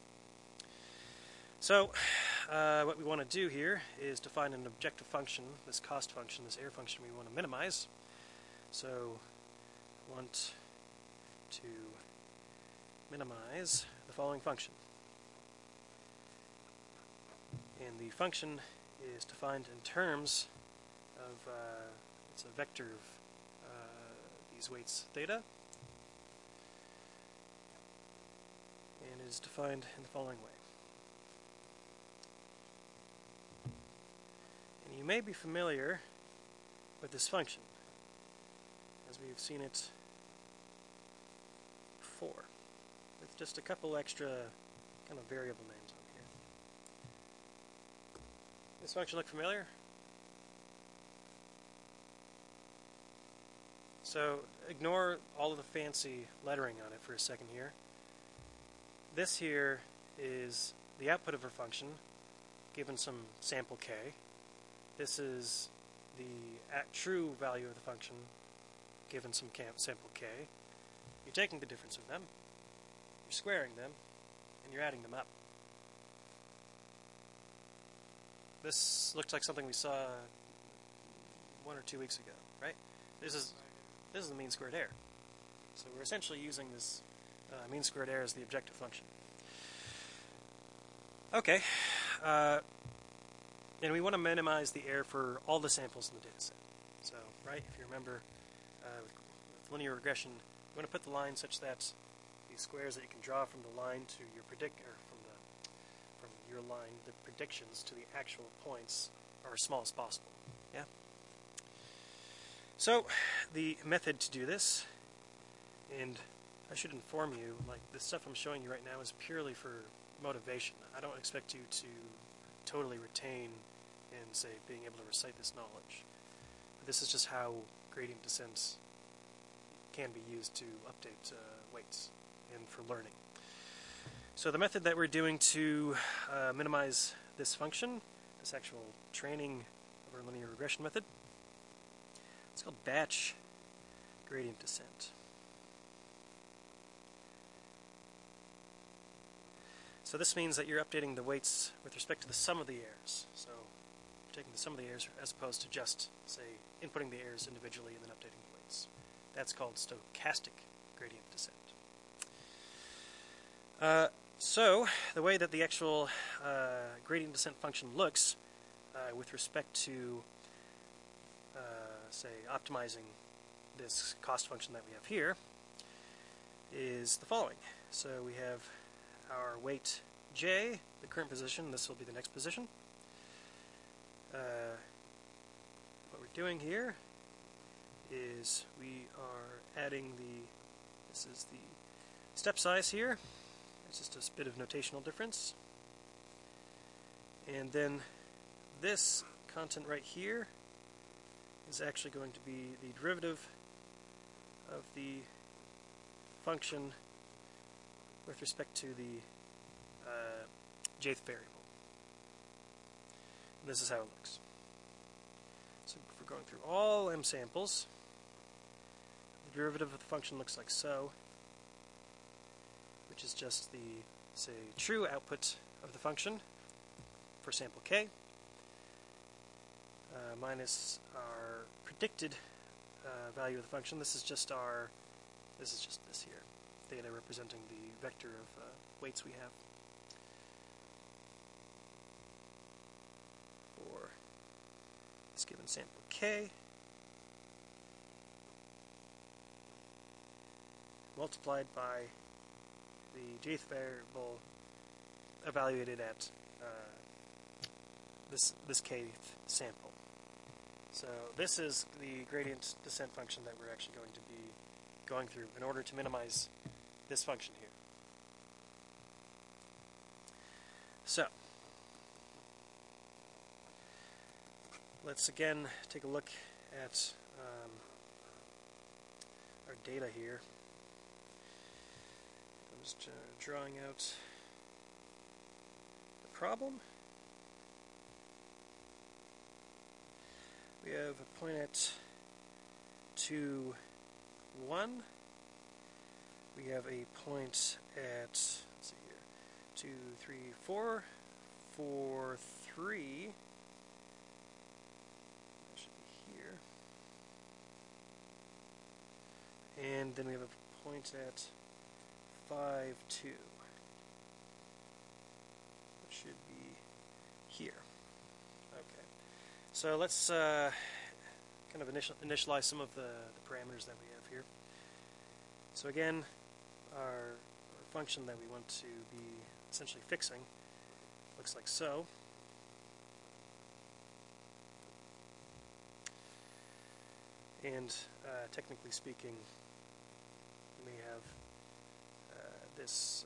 So what we want to do here is define an objective function, this cost function, this error function we want to minimize. So we want to minimize the following function. And the function is defined in terms of, it's a vector of these weights theta, and it is defined in the following way. And you may be familiar with this function, as we've seen it before, with just a couple extra kind of variable names on here. This function look familiar? So ignore all of the fancy lettering on it for a second here. This here is the output of our function given some sample k. This is the true value of the function given some sample k. You're taking the difference of them, you're squaring them, and you're adding them up. This looks like something we saw 1 or 2 weeks ago, right? This is the mean squared error. So we're essentially using this mean squared error as the objective function. Okay, and we want to minimize the error for all the samples in the data set. So, right, if you remember, with linear regression, you want to put the line such that the squares that you can draw from the line to your from your line, the predictions to the actual points are as small as possible. Yeah. So the method to do this, and I should inform you, like the stuff I'm showing you right now is purely for motivation. I don't expect you to totally retain and say being able to recite this knowledge. This is just how gradient descent can be used to update weights and for learning. So the method that we're doing to minimize this function, this actual training of our linear regression method, it's called batch gradient descent. So this means that you're updating the weights with respect to the sum of the errors. So you're taking the sum of the errors as opposed to just, say, inputting the errors individually and then updating the weights. That's called stochastic gradient descent. So the way that the actual gradient descent function looks with respect to, say, optimizing this cost function that we have here is the following. So we have our weight j, the current position. This will be the next position. What we're doing here is we are adding this is the step size here. It's just a bit of notational difference. And then this constant right here is actually going to be the derivative of the function with respect to the jth variable. And this is how it looks. So if we're going through all m samples, the derivative of the function looks like so, which is just the, say, true output of the function for sample k, minus our predicted value of the function. This is just this here, theta representing the vector of weights we have for this given sample k, multiplied by the jth variable evaluated at this kth sample. So this is the gradient descent function that we're actually going to be going through in order to minimize this function here. So let's again take a look at our data here. I'm just drawing out the problem. We have a point at 2, 1. We have a point at, let's see here, 2, 3, 4, 4, 3. That should be here. And then we have a point at 5, 2. That should be here. Okay. So let's kind of initialize some of the parameters that we have here. So again, our function that we want to be essentially fixing looks like so. And technically speaking, we have this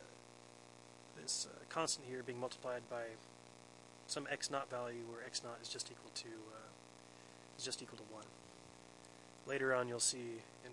constant here being multiplied by some x naught value, where x naught is just equal to 1. Later on, you'll see in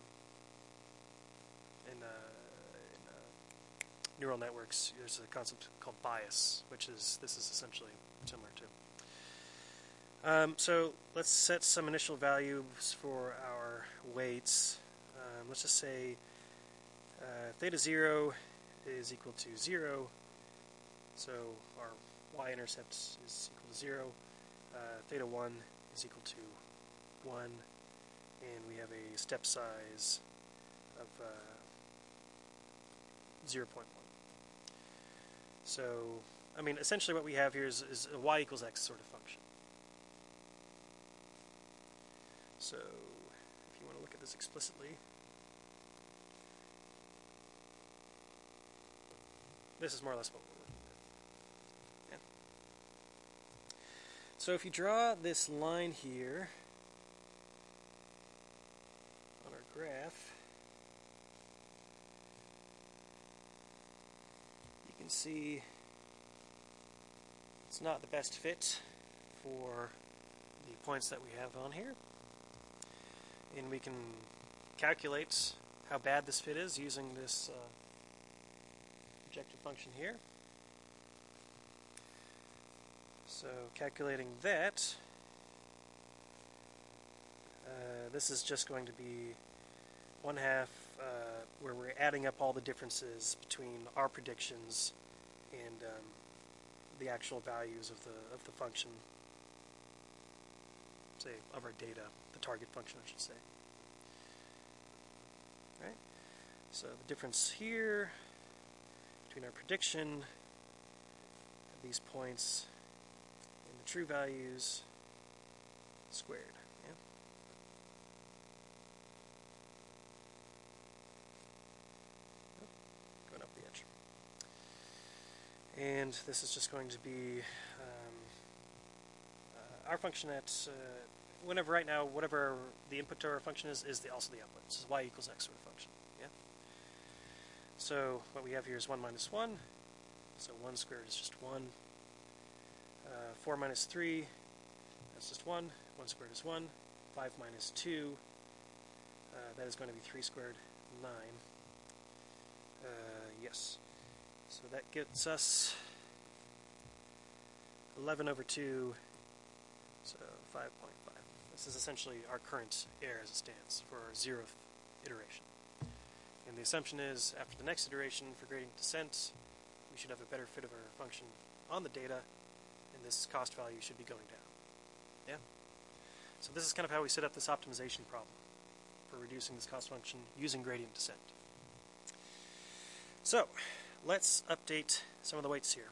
neural networks, there's a concept called bias, this is essentially similar to. So let's set some initial values for our weights. Let's just say theta 0 is equal to 0, so our y-intercept is equal to 0. Theta 1 is equal to 1, and we have a step size of 0.1. So, I mean, essentially what we have here is a y equals x sort of function. So, if you want to look at this explicitly, this is more or less what we're looking at. Yeah. So if you draw this line here on our graph, you can see it's not the best fit for the points that we have on here. And we can calculate how bad this fit is using this projective function here. So calculating that, this is just going to be 1/2, where we're adding up all the differences between our predictions and the actual values of the function, say of our data, the target function I should say. Right? So the difference here between our prediction at these points and the true values squared. Yeah? Going up the edge. And this is just going to be our function at whenever right now, whatever the input to our function is also the output. This is y equals x sort of function. Yeah. So what we have here is 1 minus 1. So 1 squared is just 1. 4 minus 3, that's just 1. 1 squared is 1. 5 minus 2, that is going to be 3 squared, 9. Yes. So that gets us 11 over 2, so 5.5. This is essentially our current error as it stands for our 0th iteration. And the assumption is, after the next iteration for gradient descent, we should have a better fit of our function on the data, and this cost value should be going down. Yeah? So this is kind of how we set up this optimization problem for reducing this cost function using gradient descent. So, let's update some of the weights here.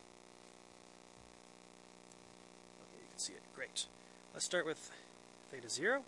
Okay, you can see it. Great. Let's start with theta 0.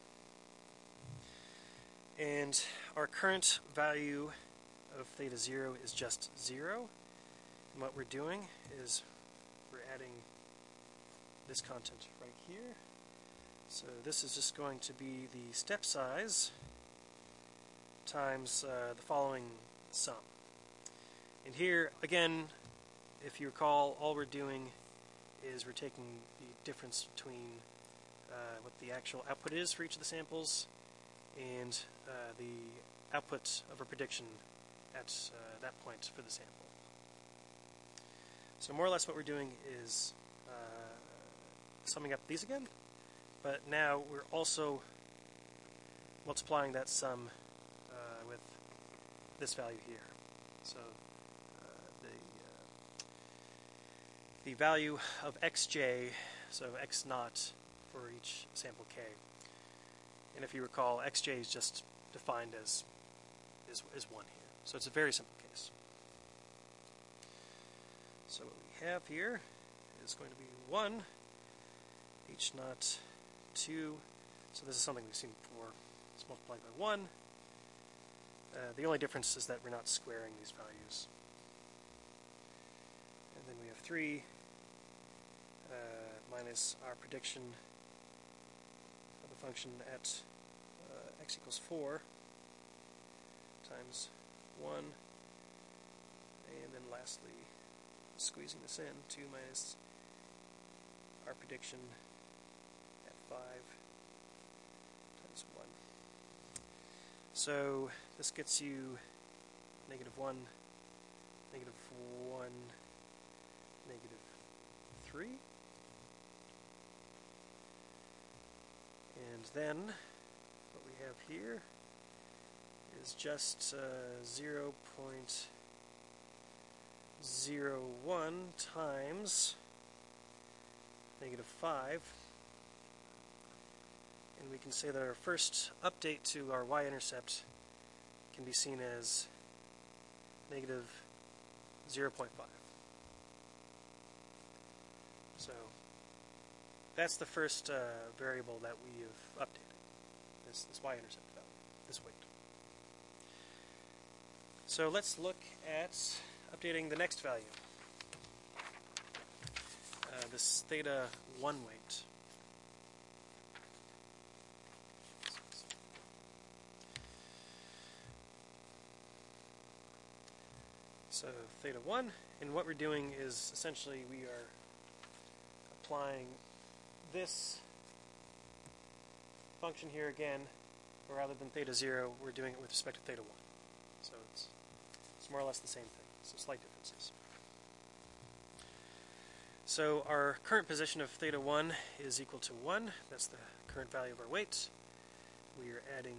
And our current value of theta 0 is just 0. And what we're doing is we're adding this content right here. So this is just going to be the step size times the following sum. And here, again, if you recall, all we're doing is we're taking the difference between what the actual output is for each of the samples and the output of a prediction at that point for the sample. So more or less what we're doing is summing up these again, but now we're also multiplying that sum with this value here. So the value of xj, so x naught for each sample k. And if you recall, xj is just defined as 1 here. So it's a very simple case. So what we have here is going to be 1, h naught 2, So this is something we've seen before. It's multiplied by 1. The only difference is that we're not squaring these values. And then we have 3 minus our prediction of the function at x equals 4 times 1. And then lastly, squeezing this in, 2 minus our prediction at 5 times 1. So this gets you -1, -1, -3. And then what we have here is just 0.01 times -5. And we can say that our first update to our y-intercept can be seen as -0.5. So that's the first variable that we have updated, this y-intercept value, this weight. So let's look at updating the next value, this theta 1 weight. So theta 1, and what we're doing is essentially we are applying this function here again, but rather than theta 0, we're doing it with respect to theta 1. So it's more or less the same thing, so slight differences. So our current position of theta 1 is equal to 1. That's the current value of our weight. We are adding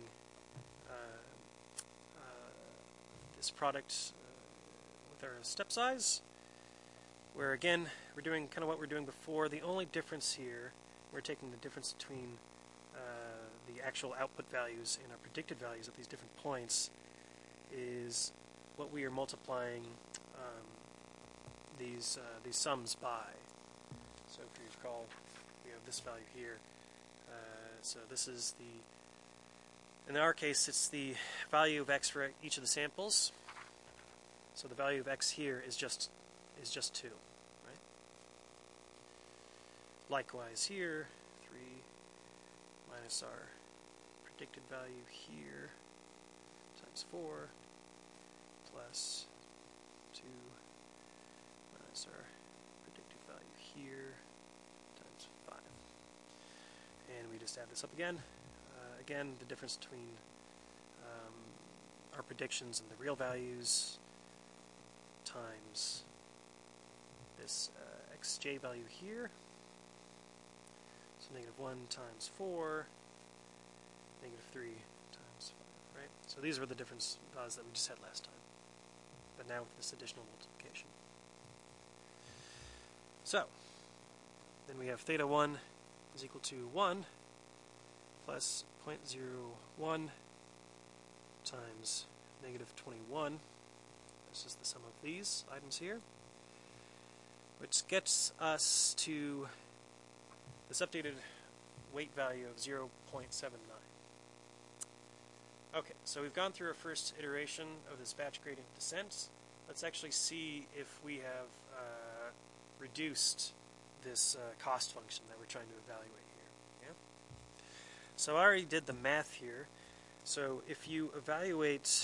this product with our step size, where again we're doing kind of what we're doing before. The only difference here, we're taking the difference between the actual output values and our predicted values at these different points, is what we are multiplying these sums by. So if you recall, we have this value here. So this is in our case, it's the value of x for each of the samples. So the value of x here is just 2, right? Likewise here, 3 minus our predicted value here times 4 plus 2 minus our predicted value here times 5. And we just add this up again. Again, the difference between our predictions and the real values times this xj value here. So -1 times 4, -3 times 5, right? So these were the difference values that we just had last time, but now with this additional multiplication. So then we have theta 1 is equal to 1 plus 0.01 times -21. This is the sum of these items here, which gets us to this updated weight value of 0.79. Okay, so we've gone through our first iteration of this batch gradient descent. Let's actually see if we have reduced this cost function that we're trying to evaluate here. Yeah? So I already did the math here. So if you evaluate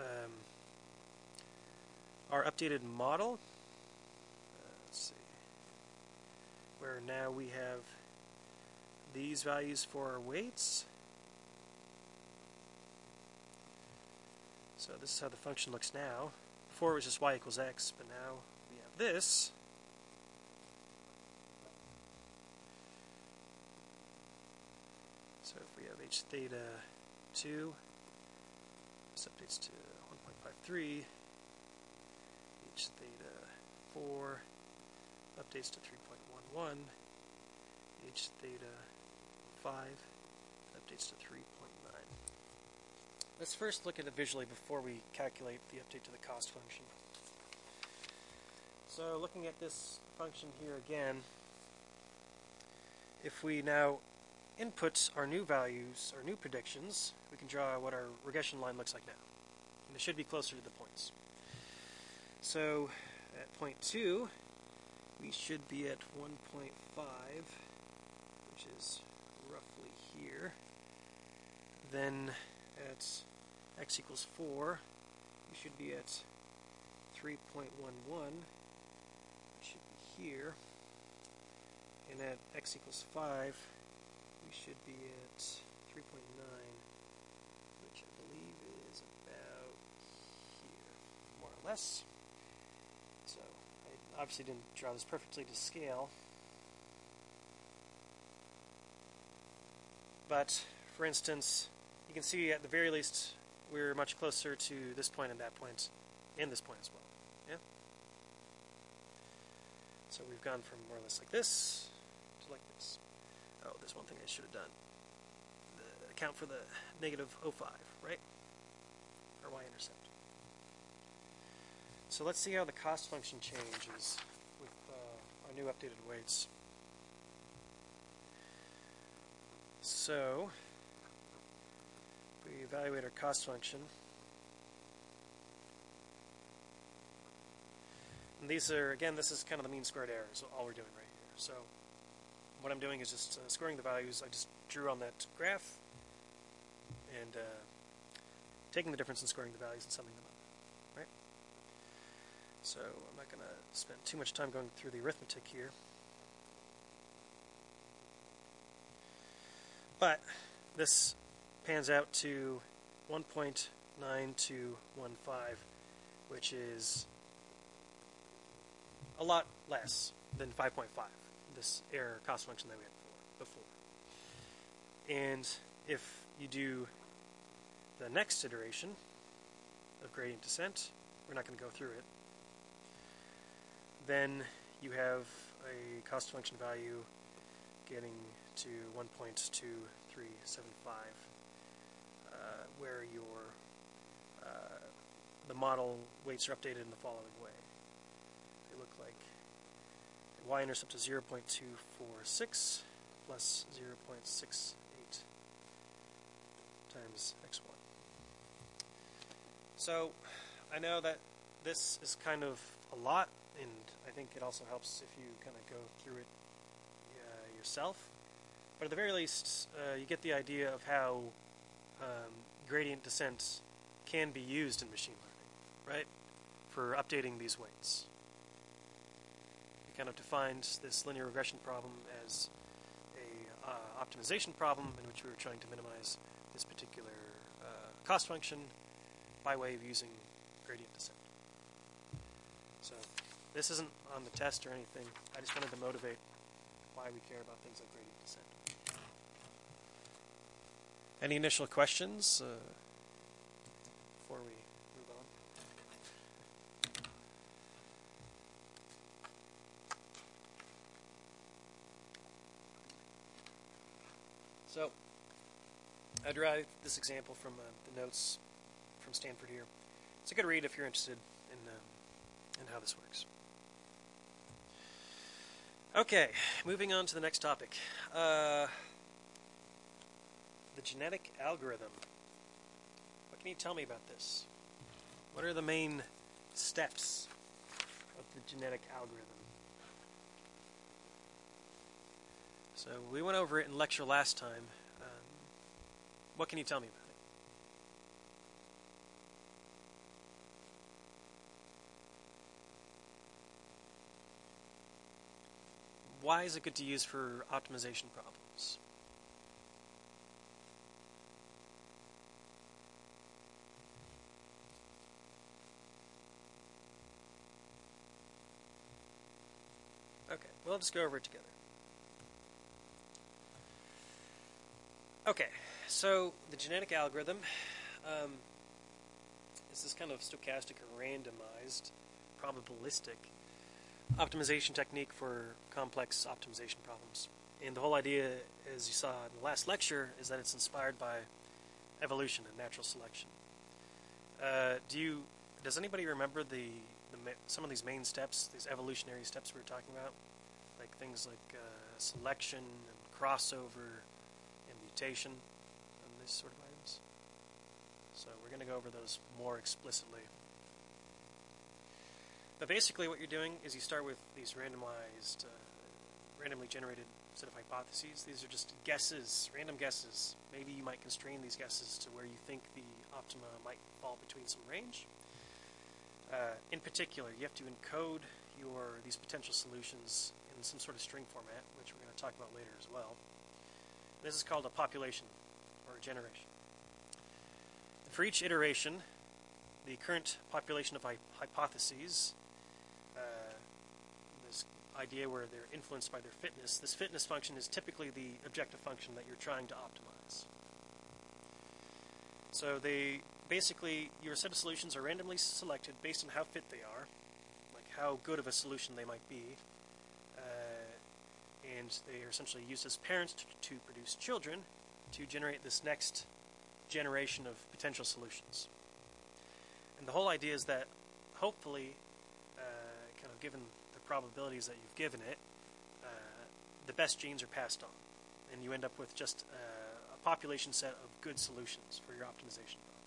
our updated model, let's see, where now we have these values for our weights. So this is how the function looks now. Before it was just y equals x, but now we have this. So if we have h theta 2, this updates to 1.53, h theta 4 updates to 3.11, h theta 5 updates to 3.9. Let's first look at it visually before we calculate the update to the cost function. So looking at this function here again, if we now input our new values, our new predictions, we can draw what our regression line looks like now. And it should be closer to the points. So at point 2, we should be at 1.5, which is roughly here. Then at x equals 4, we should be at 3.11, which should be here. And at x equals 5, we should be at 3.9, which I believe is about here, more or less. So I obviously didn't draw this perfectly to scale. But, for instance, you can see at the very least we're much closer to this point and that point, and this point as well. Yeah? So we've gone from more or less like this to like this. Oh, there's one thing I should have done. Account for the negative 0.5, right? Our y-intercept. So let's see how the cost function changes with our new updated weights. So, we evaluate our cost function. And these are, again, this is kind of the mean squared error, so all we're doing right here. So, what I'm doing is just squaring the values. I just drew on that graph and taking the difference and squaring the values and summing them up, right? So I'm not going to spend too much time going through the arithmetic here. But this pans out to 1.9215, which is a lot less than 5.5, this error cost function that we had before. And if you do the next iteration of gradient descent, we're not going to go through it, then you have a cost function value getting to 1.2375, where the model weights are updated in the following way. They look like y-intercept is 0.246 plus 0.68 times x1. So I know that this is kind of a lot, and I think it also helps if you kind of go through it yourself. But at the very least, you get the idea of how gradient descent can be used in machine learning, right, for updating these weights. We kind of defined this linear regression problem as a optimization problem in which we were trying to minimize this particular cost function by way of using gradient descent. So this isn't on the test or anything. I just wanted to motivate why we care about things like gradient descent. Any initial questions before we move on? So, I derived this example from the notes from Stanford here. It's a good read if you're interested in how this works. Okay, moving on to the next topic. The genetic algorithm. What can you tell me about this? What are the main steps of the genetic algorithm? So we went over it in lecture last time. What can you tell me about it? Why is it good to use for optimization problems? Okay, we'll just go over it together. Okay, so the genetic algorithm is this kind of stochastic or randomized, probabilistic optimization technique for complex optimization problems. And the whole idea, as you saw in the last lecture, is that it's inspired by evolution and natural selection. Does anybody remember some of these main steps, these evolutionary steps we were talking about? Like things like selection and crossover, mutation, and these sort of items. So we're going to go over those more explicitly. But basically what you're doing is you start with these randomly generated set of hypotheses. These are just guesses, random guesses. Maybe you might constrain these guesses to where you think the optima might fall between some range. In particular, you have to encode these potential solutions in some sort of string format, which we're going to talk about later as well. This is called a population, or a generation. For each iteration, the current population of hypotheses, this idea where they're influenced by their fitness, this fitness function is typically the objective function that you're trying to optimize. So your set of solutions are randomly selected based on how fit they are, like how good of a solution they might be, and they are essentially used as parents to produce children to generate this next generation of potential solutions. And the whole idea is that hopefully, kind of given the probabilities that you've given it, the best genes are passed on, and you end up with just a population set of good solutions for your optimization problem.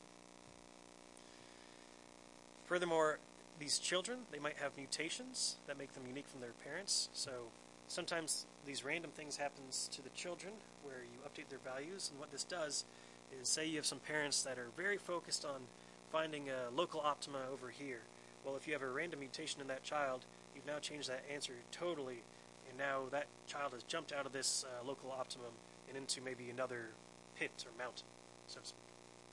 Furthermore, these children, they might have mutations that make them unique from their parents. So sometimes these random things happens to the children where you update their values, and what this does is, say you have some parents that are very focused on finding a local optima over here. Well, if you have a random mutation in that child, you've now changed that answer totally, and now that child has jumped out of this local optimum and into maybe another pit or mountain, so to speak.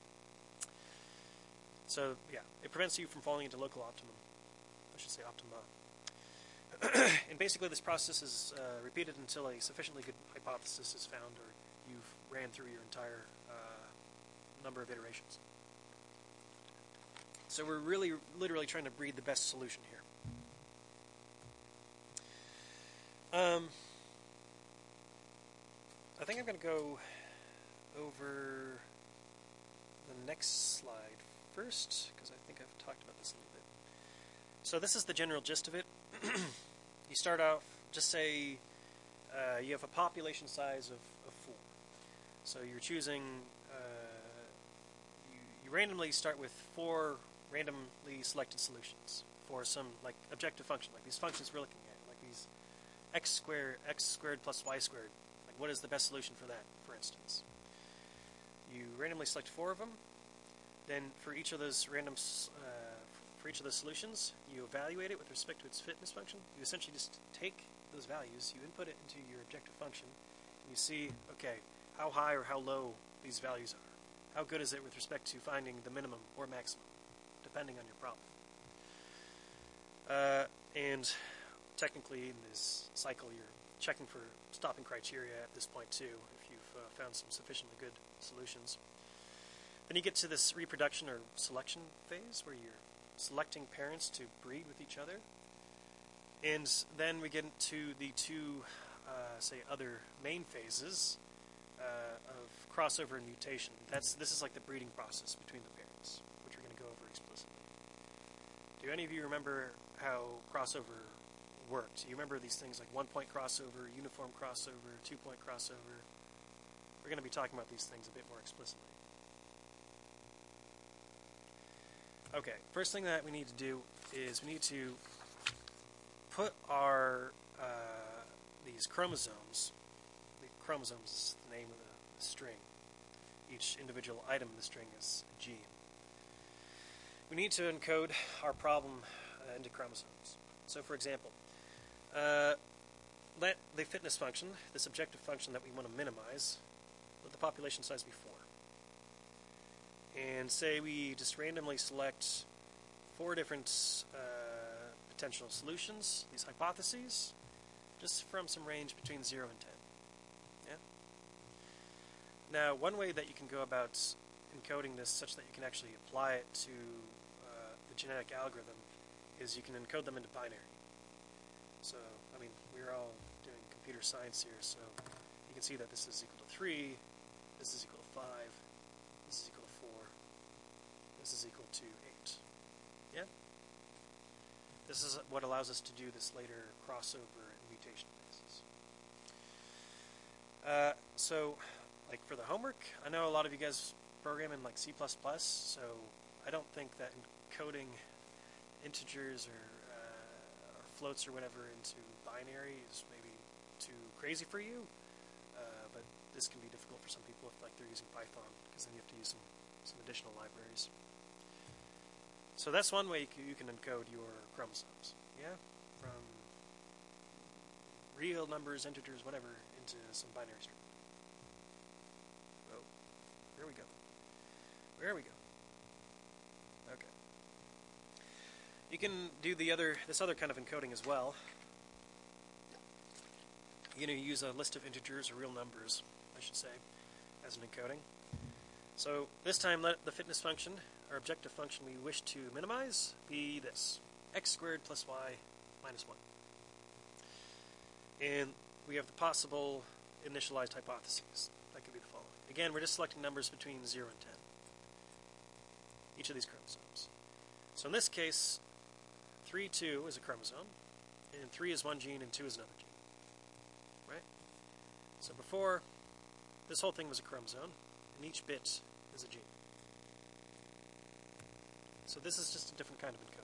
So, yeah, it prevents you from falling into local optimum. I should say optima. And basically this process is repeated until a sufficiently good hypothesis is found, or you've ran through your entire number of iterations. So we're really, literally trying to breed the best solution here. I think I'm going to go over the next slide first, because I think I've talked about this a little bit. So this is the general gist of it. You start off, just say you have a population size of 4. So you're choosing, you randomly start with 4 randomly selected solutions for some like objective function, like these functions we're looking at, like these x squared plus y squared. Like what is the best solution for that, for instance? You randomly select 4 of them. Then for each of those solutions, you evaluate it with respect to its fitness function. You essentially just take those values, you input it into your objective function, and you see, okay, how high or how low these values are. How good is it with respect to finding the minimum or maximum, depending on your problem. And technically, in this cycle, you're checking for stopping criteria at this point too, if you've found some sufficiently good solutions. Then you get to this reproduction or selection phase, where you're selecting parents to breed with each other. And then we get into the two, other main phases of crossover and mutation. This is like the breeding process between the parents, which we're going to go over explicitly. Do any of you remember how crossover worked? Do you remember these things like 1-point crossover, uniform crossover, 2-point crossover? We're going to be talking about these things a bit more explicitly. Okay, first thing that we need to do is we need to put our these chromosomes. The chromosomes is the name of the string. Each individual item in the string is a gene. We need to encode our problem into chromosomes. So, for example, let the fitness function, this objective function that we want to minimize, let the population size be 4. And say we just randomly select 4 different potential solutions, these hypotheses, just from some range between 0 and 10. Yeah? Now, one way that you can go about encoding this such that you can actually apply it to the genetic algorithm is you can encode them into binary. So, I mean, we're all doing computer science here, so you can see that this is equal to 3, this is equal to 5, this is equal to 4, this is equal to 8. Yeah? This is what allows us to do this later crossover and mutation basis. So like for the homework, I know a lot of you guys program in like C++, so I don't think that encoding integers or floats or whatever into binary is maybe too crazy for you, but this can be difficult for some people if like they're using Python, because then you have to use some additional libraries. So that's one way you can encode your chromosomes, yeah, from real numbers, integers, whatever, into some binary string. Oh, there we go. There we go. Okay. You can do this other kind of encoding as well. You're going to use a list of integers or real numbers, I should say, as an encoding. So this time, let the fitness function, our objective function we wish to minimize, be this: x squared plus y minus 1. And we have the possible initialized hypotheses. That could be the following. Again, we're just selecting numbers between 0 and 10. Each of these chromosomes. So in this case, 3, 2 is a chromosome, and 3 is one gene, and 2 is another gene. Right? So before, this whole thing was a chromosome, and each bit is a gene. So this is just a different kind of encoding.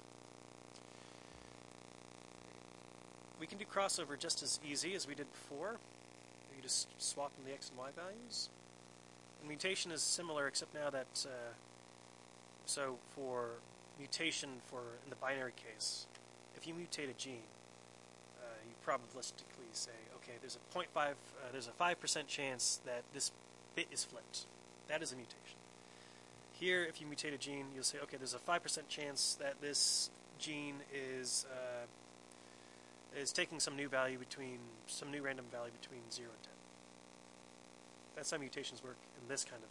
We can do crossover just as easy as we did before. You just swap in the x and y values. And mutation is similar, except now that, so for mutation in the binary case, if you mutate a gene, you probabilistically say, okay, there's a 5% chance that this bit is flipped. That is a mutation. Here, if you mutate a gene, you'll say, okay, there's a 5% chance that this gene is taking some new random value between 0 and 10. That's how mutations work in this kind of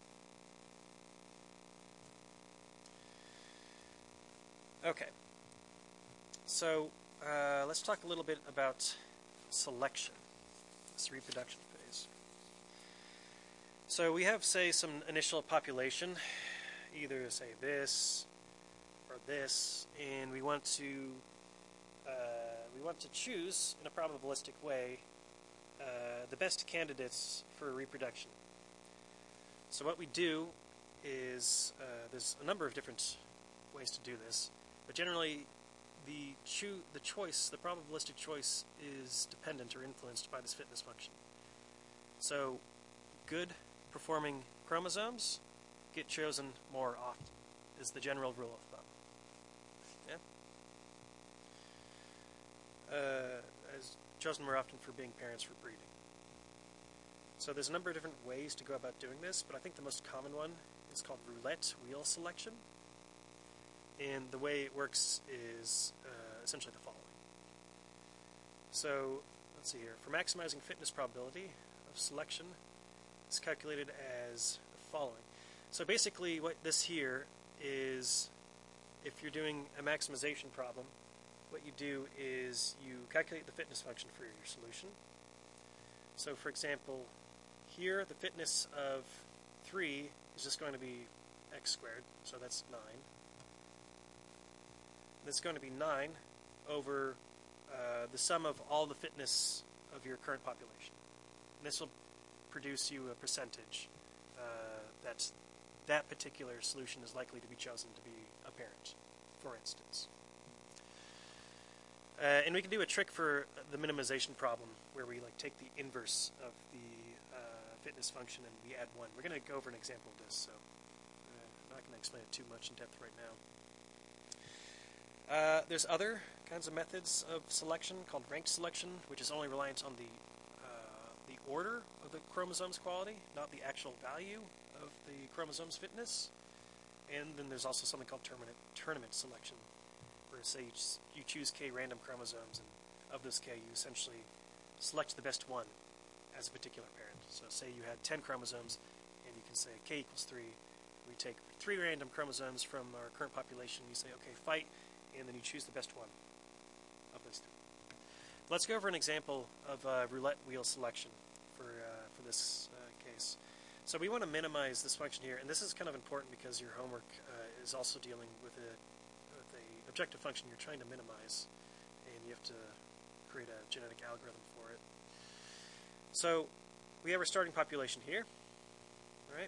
encoding. Okay, so let's talk a little bit about selection, this reproduction phase. So we have, say, some initial population, either, say, this or this, and we want to choose, in a probabilistic way, the best candidates for reproduction. So what we do is, there's a number of different ways to do this, but generally the probabilistic choice is dependent or influenced by this fitness function. So good performing chromosomes get chosen more often, is the general rule of thumb. As chosen more often for being parents for breeding. So there's a number of different ways to go about doing this, but I think the most common one is called roulette wheel selection. And the way it works is essentially the following. So, let's see here. For maximizing fitness probability of selection, it's calculated as the following. So basically what this here is, if you're doing a maximization problem, what you do is you calculate the fitness function for your solution. So for example, here the fitness of 3 is just going to be x squared, so that's 9. That's going to be 9 over the sum of all the fitness of your current population. And this will produce you a percentage that particular solution is likely to be chosen to be a parent, for instance. And we can do a trick for the minimization problem where we take the inverse of the fitness function and we add 1. We're going to go over an example of this, so I'm not going to explain it too much in depth right now. There's other kinds of methods of selection called ranked selection, which is only reliant on the order of the chromosome's quality, not the actual value of the chromosome's fitness. And then there's also something called tournament selection, where say you choose k random chromosomes, and of those k you essentially select the best one as a particular parent. So say you had 10 chromosomes, and you can say k equals 3. We take 3 random chromosomes from our current population, you say, okay, fight, and then you choose the best one of those 3. Let's go over an example of roulette wheel selection for this case. So we want to minimize this function here, and this is kind of important because your homework is also dealing with a objective function you're trying to minimize, and you have to create a genetic algorithm for it. So we have our starting population here, right?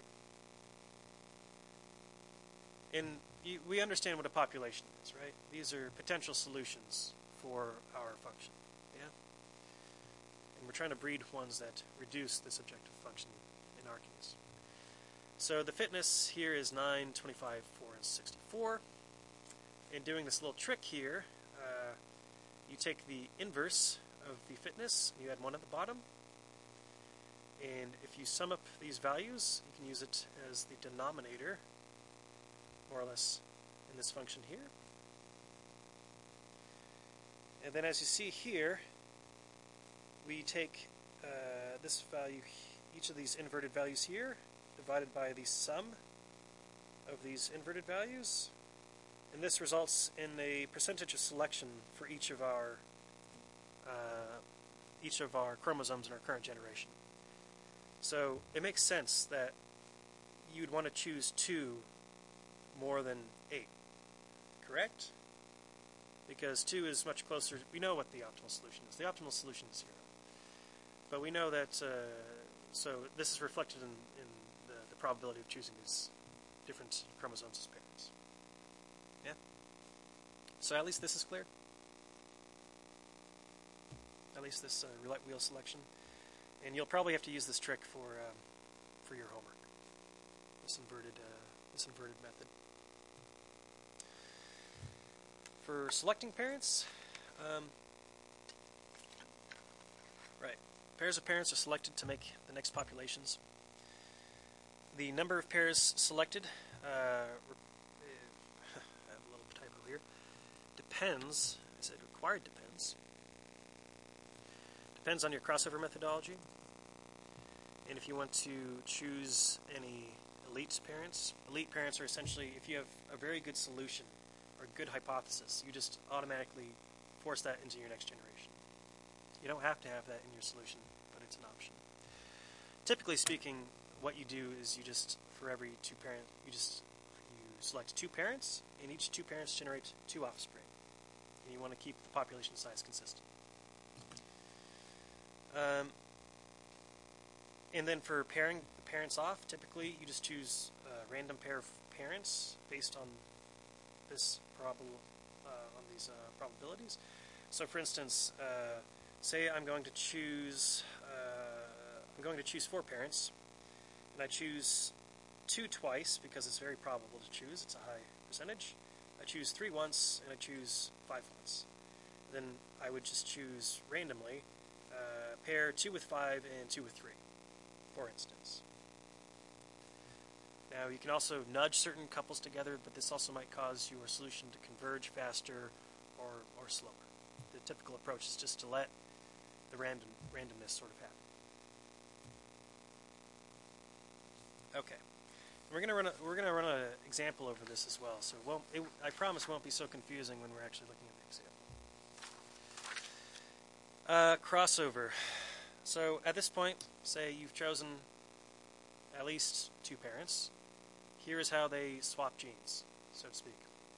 And we understand what a population is, right? These are potential solutions for our function, yeah? And we're trying to breed ones that reduce this objective function in our case. So the fitness here is 9, 25, 4, and 64. In doing this little trick here, you take the inverse of the fitness, you add 1 at the bottom, and if you sum up these values, you can use it as the denominator, more or less, in this function here. And then as you see here, we take this value, each of these inverted values here, divided by the sum of these inverted values, and this results in a percentage of selection for each of our chromosomes in our current generation. So it makes sense that you'd want to choose 2 more than 8, correct? Because 2 is much closer. We know what the optimal solution is. The optimal solution is 0. But we know that, so this is reflected in the probability of choosing these different chromosomes as parents. Yeah? So at least this is clear. At least this roulette wheel selection. And you'll probably have to use this trick for your homework. This inverted method. For selecting parents, right, pairs of parents are selected to make the next populations. The number of pairs selected, I have a little typo here, depends, I said required depends on your crossover methodology. And if you want to choose any elite parents are essentially, if you have a very good solution or a good hypothesis, you just automatically force that into your next generation. You don't have to have that in your solution, but it's an option. Typically speaking, what you do is you just, for every you select 2 parents, and each 2 parents generate 2 offspring. And you want to keep the population size consistent. And then for pairing the parents off, typically you just choose a random pair of parents based on this probabilities. So, for instance, say I'm going to choose 4 parents, and I choose 2 twice because it's very probable to choose. It's a high percentage. I choose 3 once, and I choose 5 once. Then I would just choose randomly pair 2 with 5 and 2 with 3, for instance. Now, you can also nudge certain couples together, but this also might cause your solution to converge faster or slower. The typical approach is just to let the randomness sort of happen. Okay, we're gonna run an example over this as well. So I promise it won't be so confusing when we're actually looking at the example. Crossover. So at this point, say you've chosen at least 2 parents. Here is how they swap genes, so to speak.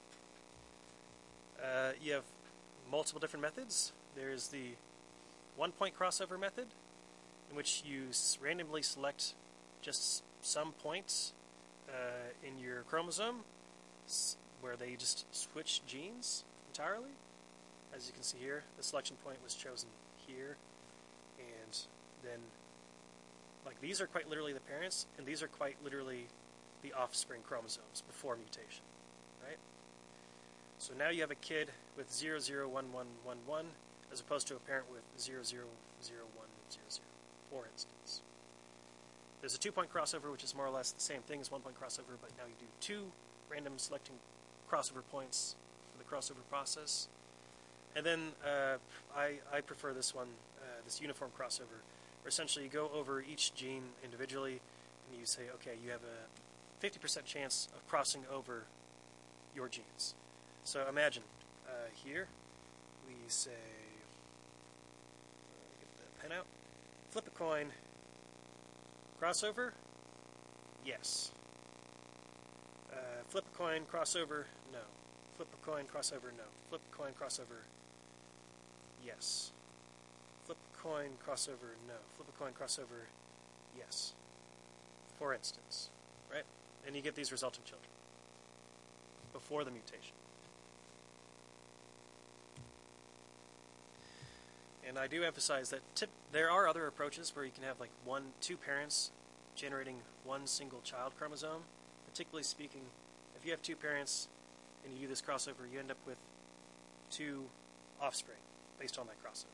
You have multiple different methods. There's the 1-point crossover method, in which you randomly select just some points in your chromosome where they just switch genes entirely. As you can see here, the selection point was chosen here, and then, like, these are quite literally the parents, and these are quite literally the offspring chromosomes before mutation, right? So now you have a kid with 001111 as opposed to a parent with 000100, for instance. There's a 2-point crossover, which is more or less the same thing as 1-point crossover, but now you do 2 random selecting crossover points for the crossover process. And then I prefer this one, this uniform crossover, where essentially you go over each gene individually, and you say, okay, you have a 50% chance of crossing over your genes. So imagine here we say, get the pen out, flip a coin, crossover, yes. Flip a coin, crossover, no. Flip a coin, crossover, no. Flip a coin, crossover, yes. Flip a coin, crossover, no. Flip a coin, crossover, Yes. For instance, right? And you get these resulting children before the mutation. And I do emphasize that there are other approaches where you can have like two parents generating one single child chromosome. Particularly speaking, if you have two parents and you do this crossover, you end up with two offspring based on that crossover.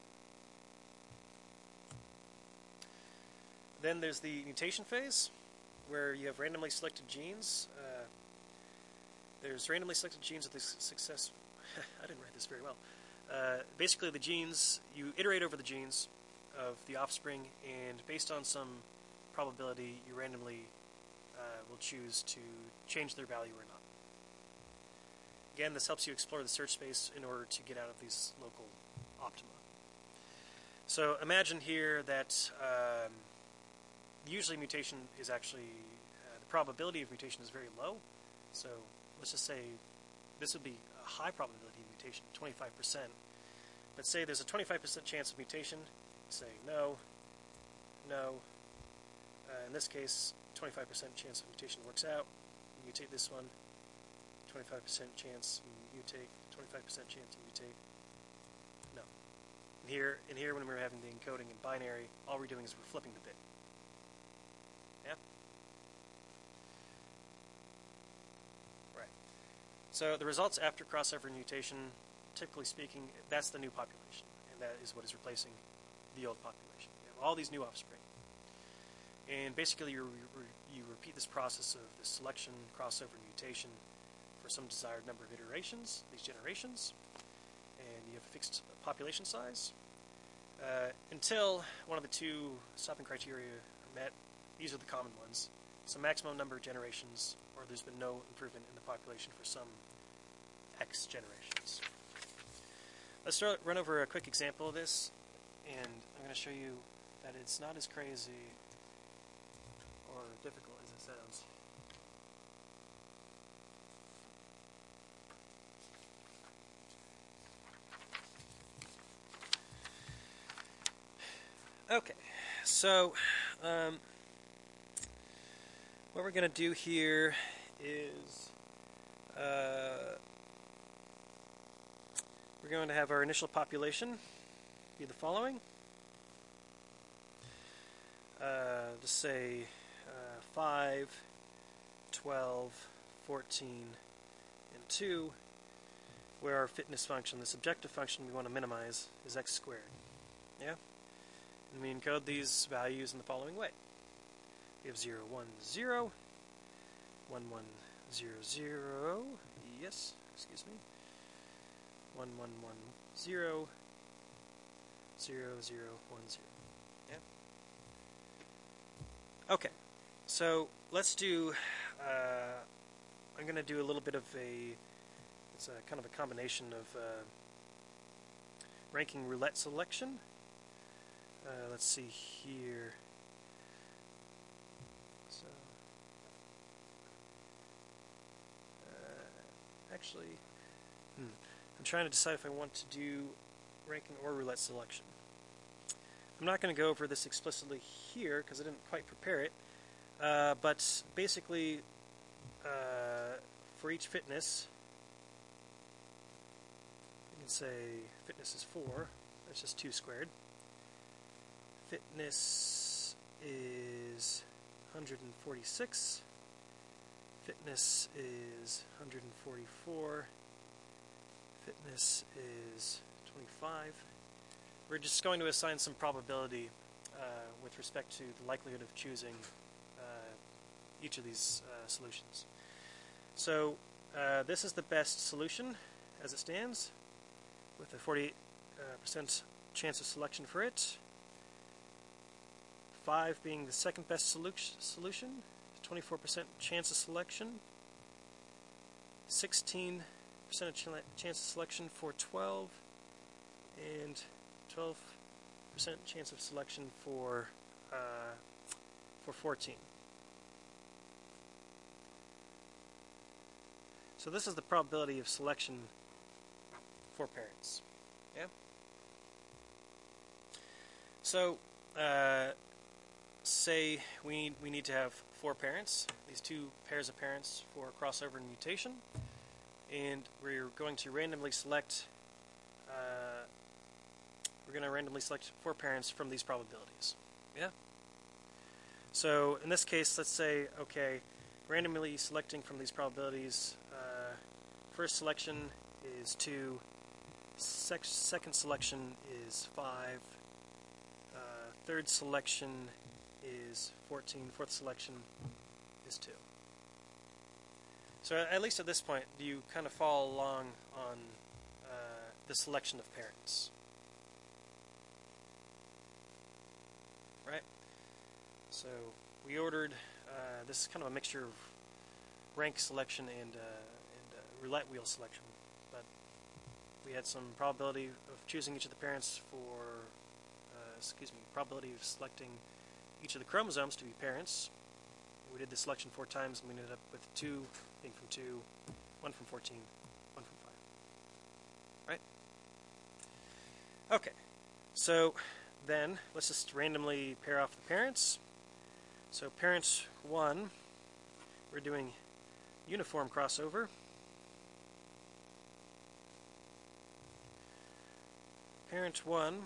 Then there's the mutation phase, where you have randomly selected genes. There's randomly selected genes with the success. I didn't write this very well. Basically, the genes, you iterate over the genes of the offspring, and based on some probability, you randomly will choose to change their value or not. Again, this helps you explore the search space in order to get out of these local optima. So imagine here that usually mutation is actually, the probability of mutation is very low. So let's just say this would be a high probability of mutation, 25%. But say there's a 25% chance of mutation, say no, no. In this case, 25% chance of mutation works out. You mutate this one, 25% chance you mutate, 25% chance you mutate. No. And here when we're having the encoding in binary, all we're doing is we're flipping the bit. Yeah? Right. So the results after crossover and mutation, typically speaking, that's the new population. And that is what is replacing the old population. You have all these new offspring. And basically you repeat this process of the selection, crossover, and mutation for some desired number of iterations, these generations, and you have a fixed population size until one of the two stopping criteria are met. These are the common ones. So maximum number of generations, or there's been no improvement in the population for some X generations. Let's run over a quick example of this, and I'm going to show you that it's not as crazy or difficult as it sounds. Okay, so what we're going to do here is we're going to have our initial population be the following. Just say 5, 12, 14, and 2, where our fitness function, this objective function we want to minimize, is x squared. Yeah? And we encode these values in the following way. We have 0, 1, 0, 1, 1, 0, 0, yes, excuse me, 1, 1, 1, 0, 0, 0, 1, 0. Yeah? Okay, so let's do, I'm going to do a little bit of it's a kind of a combination of ranking roulette selection. Let's see here. So, actually, I'm trying to decide if I want to do ranking or roulette selection. I'm not going to go over this explicitly here because I didn't quite prepare it, but basically for each fitness, you can say fitness is 4, that's just 2 squared. Fitness is 146, fitness is 144, fitness is 25. We're just going to assign some probability with respect to the likelihood of choosing each of these solutions. So this is the best solution as it stands, with a 48% chance of selection for it. 5 being the second best solution, 24% chance of selection. 16% chance of selection for 12, and 12% chance of selection for 14. So this is the probability of selection for parents. Yeah. So say we need to have 4 parents, these 2 pairs of parents for crossover and mutation, and we're going to randomly select 4 parents from these probabilities. Yeah? So in this case, let's say, okay, randomly selecting from these probabilities, first selection is 2, second selection is 5, third selection is 14, fourth selection is 2. So at least at this point, do you kind of follow along on the selection of parents? Right? So we ordered, this is kind of a mixture of rank selection and roulette wheel selection, but we had some probability of choosing each of the parents for, probability of selecting each of the chromosomes to be parents. We did the selection 4 times and we ended up with 2 being from 2, 1 from 14, 1 from 5. Right? Okay, so then let's just randomly pair off the parents. So parent 1, we're doing uniform crossover. Parent 1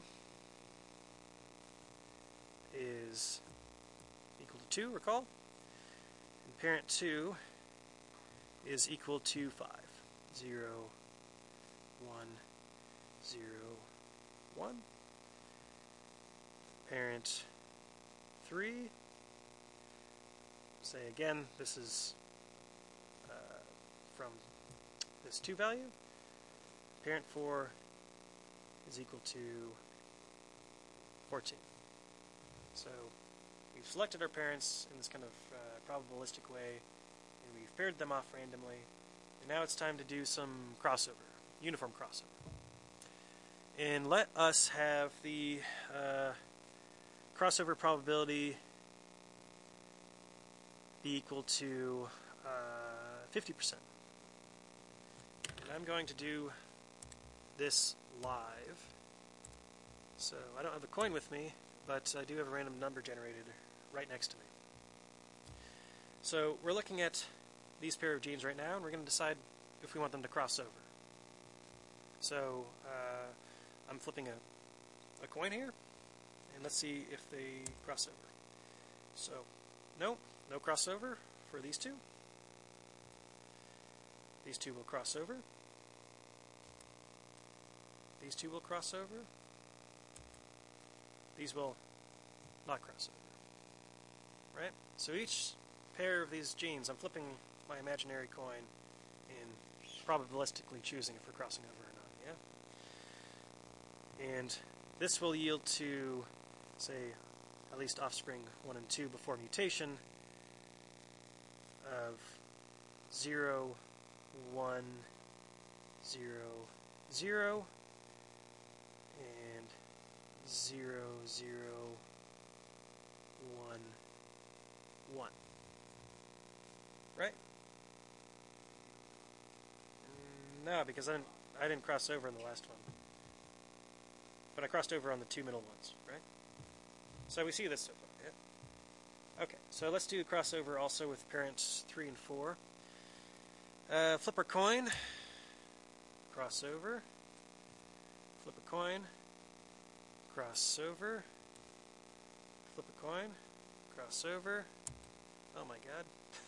is equal to 2, recall? And parent 2 is equal to 5. 0, 1, 0, 1. Parent 3, say again, this is from this 2 value. Parent 4 is equal to 14. So we've selected our parents in this kind of probabilistic way, and we've paired them off randomly, and now it's time to do some crossover, uniform crossover. And let us have the crossover probability be equal to 50%. And I'm going to do this live. So I don't have a coin with me, but I do have a random number generated right next to me. So we're looking at these pair of genes right now, and we're going to decide if we want them to cross over. So I'm flipping a coin here, and let's see if they cross over. So no crossover for these 2. These 2 will cross over. These 2 will cross over. These will not cross over. Right? So each pair of these genes, I'm flipping my imaginary coin and probabilistically choosing if we're crossing over or not. Yeah? And this will yield to, say, at least offspring 1 and 2 before mutation of 0, 1, 0, 0, and 0, 0, 1, 1. Right? No, because I didn't cross over in the last one. But I crossed over on the 2 middle ones, right? So we see this so far, yeah? Okay, so let's do crossover also with parents 3 and 4. Flip our coin, crossover, flip a coin, crossover, flip a coin, crossover. Oh my god.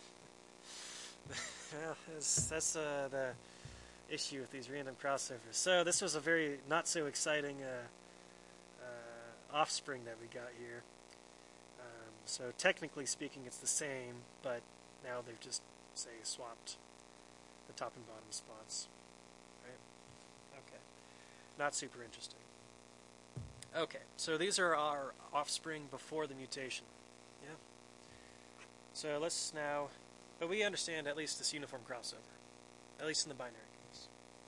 That's the issue with these random crossovers. So this was a very not so exciting offspring that we got here. So technically speaking it's the same, but now they've just, say, swapped the top and bottom spots. Right? Okay. Not super interesting. Okay, so these are our offspring before the mutation. Yeah? So let's now, but we understand at least this uniform crossover, at least in the binary case.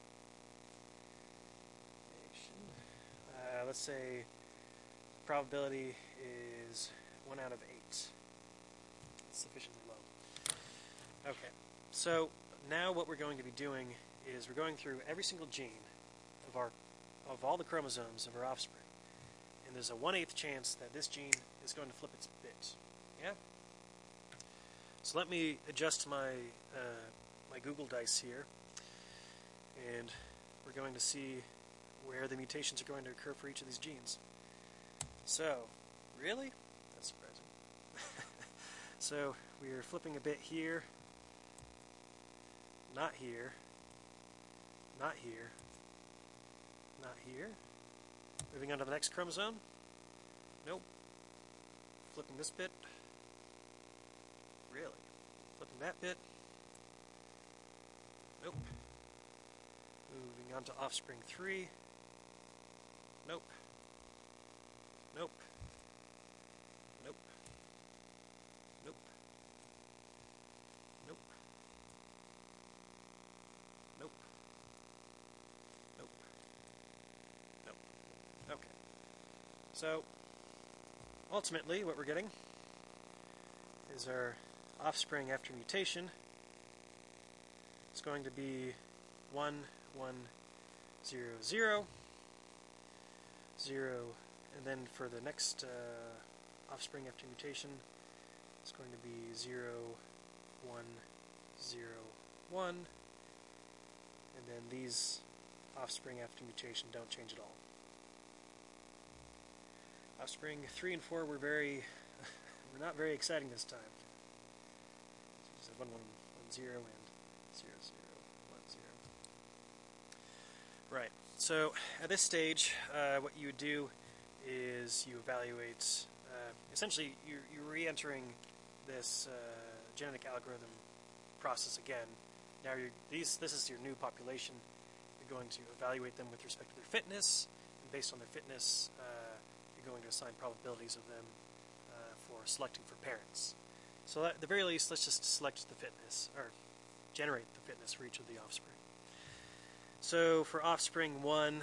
Let's say probability is 1 out of 8. It's sufficiently low. Okay, so now what we're going to be doing is we're going through every single gene of all the chromosomes of our offspring, and there's a 1/8 chance that this gene is going to flip its bit. Yeah? So let me adjust my, my Google Dice here, and we're going to see where the mutations are going to occur for each of these genes. So, really? That's surprising. So, we are flipping a bit here, not here, not here, not here. Moving on to the next chromosome. Nope. Flipping this bit. Really? Flipping that bit. Nope. Moving on to offspring 3. Nope. Nope. Nope. Nope. Nope. Nope. Nope. Nope. Okay. So, ultimately, what we're getting is our offspring after mutation. It's going to be 1, 1, 0, 0, 0, and then for the next offspring after mutation, it's going to be 0, 1, 0, 1, and then these offspring after mutation don't change at all. Offspring 3 and 4 were not very exciting this time. So 1, 1, 1, 0, and 0, 0, 1, 0. Right. So at this stage, what you would do is you evaluate. Essentially, you're re-entering this genetic algorithm process again. Now, this is your new population. You're going to evaluate them with respect to their fitness, and based on their fitness, you're going to assign probabilities of them for selecting for parents. So at the very least, let's just select the fitness, or generate the fitness for each of the offspring. So for offspring 1,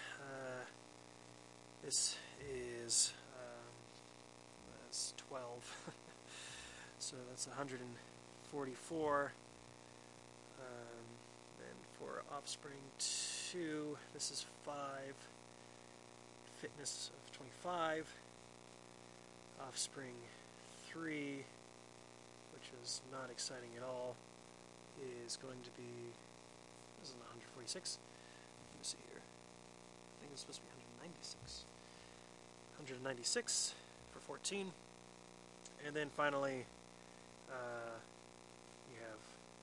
this is that's 12. So that's 144. Then for offspring 2, this is 5. Fitness of 25. Offspring 3, which is not exciting at all, is going to be, this is 146. Let me see here. I think it's supposed to be 196. 196 for 14. And then finally, you have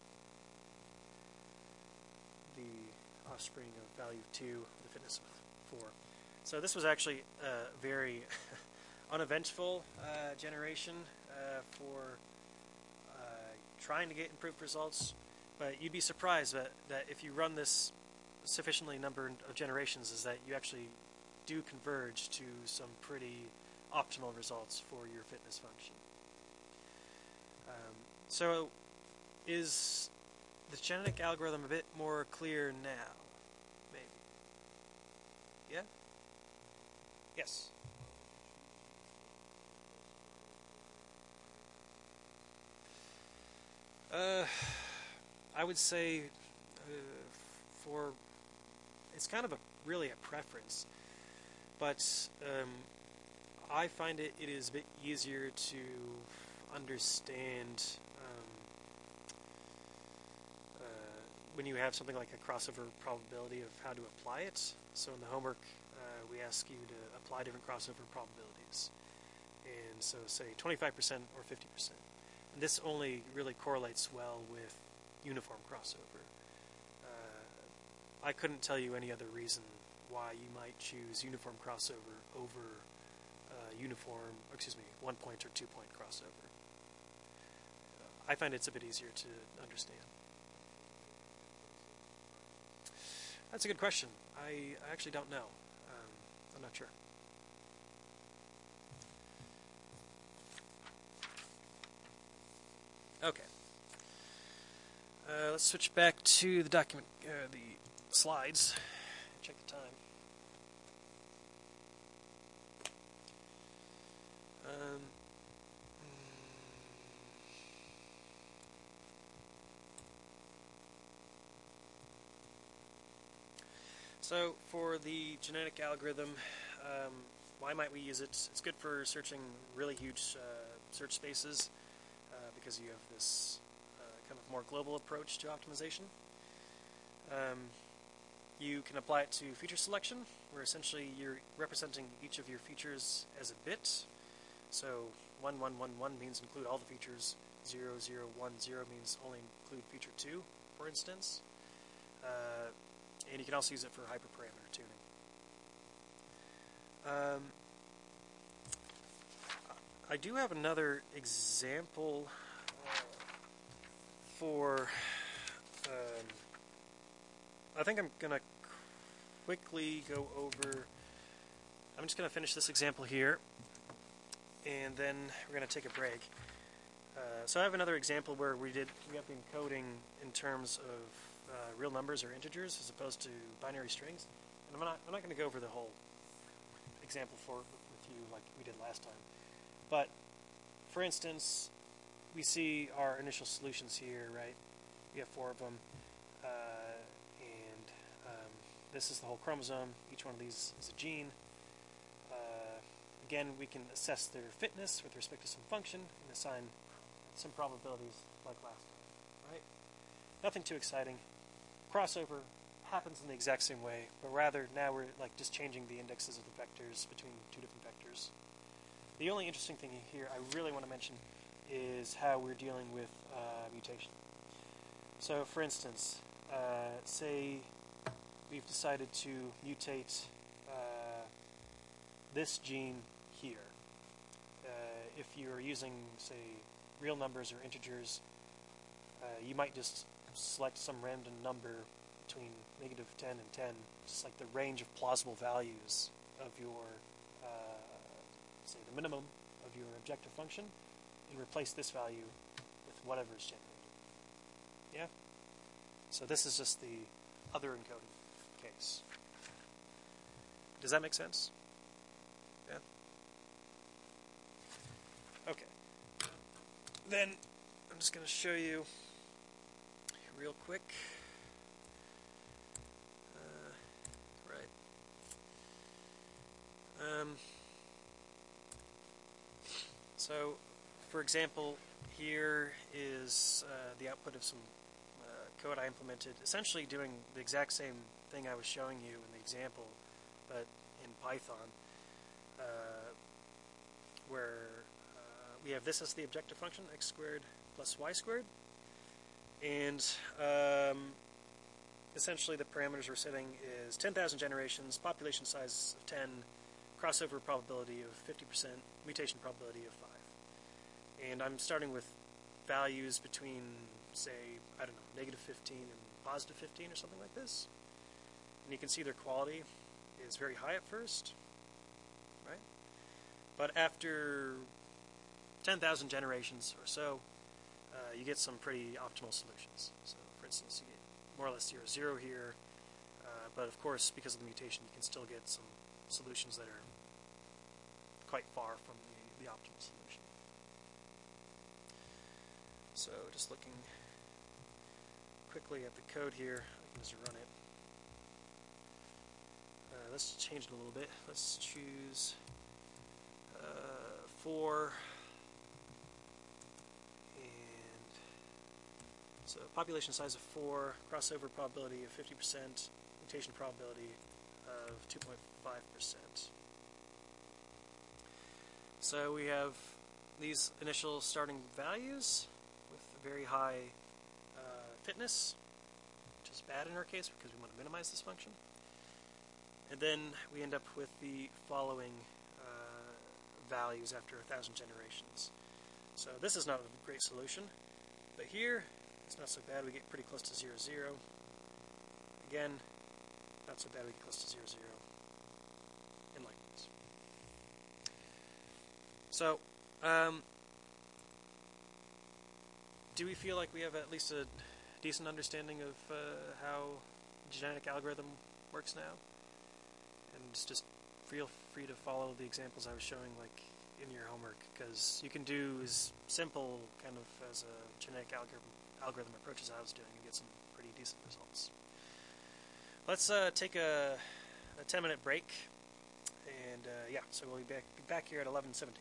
the offspring of value 2 with a fitness of 4. So this was actually a very uneventful generation for trying to get improved results, but you'd be surprised that if you run this sufficiently number of generations, is that you actually do converge to some pretty optimal results for your fitness function. So is the genetic algorithm a bit more clear now? Maybe. Yeah? Yes. I would say for it's kind of really a preference, but I find it is a bit easier to understand when you have something like a crossover probability of how to apply it. So in the homework, we ask you to apply different crossover probabilities, and so say 25% or 50%. And this only really correlates well with uniform crossover. I couldn't tell you any other reason why you might choose uniform crossover over one point or 2 point crossover. I find it's a bit easier to understand. That's a good question. I actually don't know. I'm not sure. Okay. Let's switch back to the document, the slides. Check the time. So for the genetic algorithm, why might we use it? It's good for searching really huge search spaces because you have this kind of more global approach to optimization. You can apply it to feature selection, where essentially you're representing each of your features as a bit. So 1111 means include all the features. 0010 means only include feature 2, for instance. And you can also use it for hyperparameter tuning. I do have another example for... I think I'm going to quickly go over... I'm just going to finish this example here, and then we're going to take a break. So I have another example where we have the encoding in terms of real numbers or integers as opposed to binary strings. And I'm not going to go over the whole example with you like we did last time. But for instance, we see our initial solutions here, right? We have 4 of them, and this is the whole chromosome. Each one of these is a gene. Again, we can assess their fitness with respect to some function and assign some probabilities like last time, right? Nothing too exciting. Crossover happens in the exact same way, but rather now we're like just changing the indexes of the vectors between 2 different vectors. The only interesting thing here I really want to mention is how we're dealing with mutation. So, for instance, say we've decided to mutate this gene here. If you're using, say, real numbers or integers, you might just select some random number between -10 and 10, just like the range of plausible values of your, say, the minimum of your objective function, and replace this value with whatever is generated. Yeah? So this is just the other encoding case. Does that make sense? Yeah? Okay. Then I'm just going to show you real quick. Right. So, for example, here is the output of some code I implemented, essentially doing the exact same thing I was showing you in the example, but in Python, where we have this as the objective function, x squared plus y squared, and essentially the parameters we're setting is 10,000 generations, population size of 10, crossover probability of 50%, mutation probability of 5. And I'm starting with values between, say, I don't know, -15 and +15 or something like this. And you can see their quality is very high at first, right? But after 10,000 generations or so, you get some pretty optimal solutions. So, for instance, you get more or less 0, 0 here, but of course, because of the mutation, you can still get some solutions that are quite far from the optimal solution. So, just looking quickly at the code here, I can just run it. Let's change it a little bit. Let's choose 4. So population size of 4, crossover probability of 50%, mutation probability of 2.5%. So we have these initial starting values with very high fitness, which is bad in our case because we want to minimize this function. And then we end up with the following values after 1,000 generations. So this is not a great solution, but here it's not so bad. We get pretty close to 0, 0. Again, not so bad. We get close to 0, 0. And likewise. So, do we feel like we have at least a decent understanding of how genetic algorithm works now? And just feel free to follow the examples I was showing, like in your homework, because you can do as simple kind of as a genetic algorithm approaches I was doing and get some pretty decent results. Let's take a 10-minute break, And yeah, so we'll be back here at 11:17.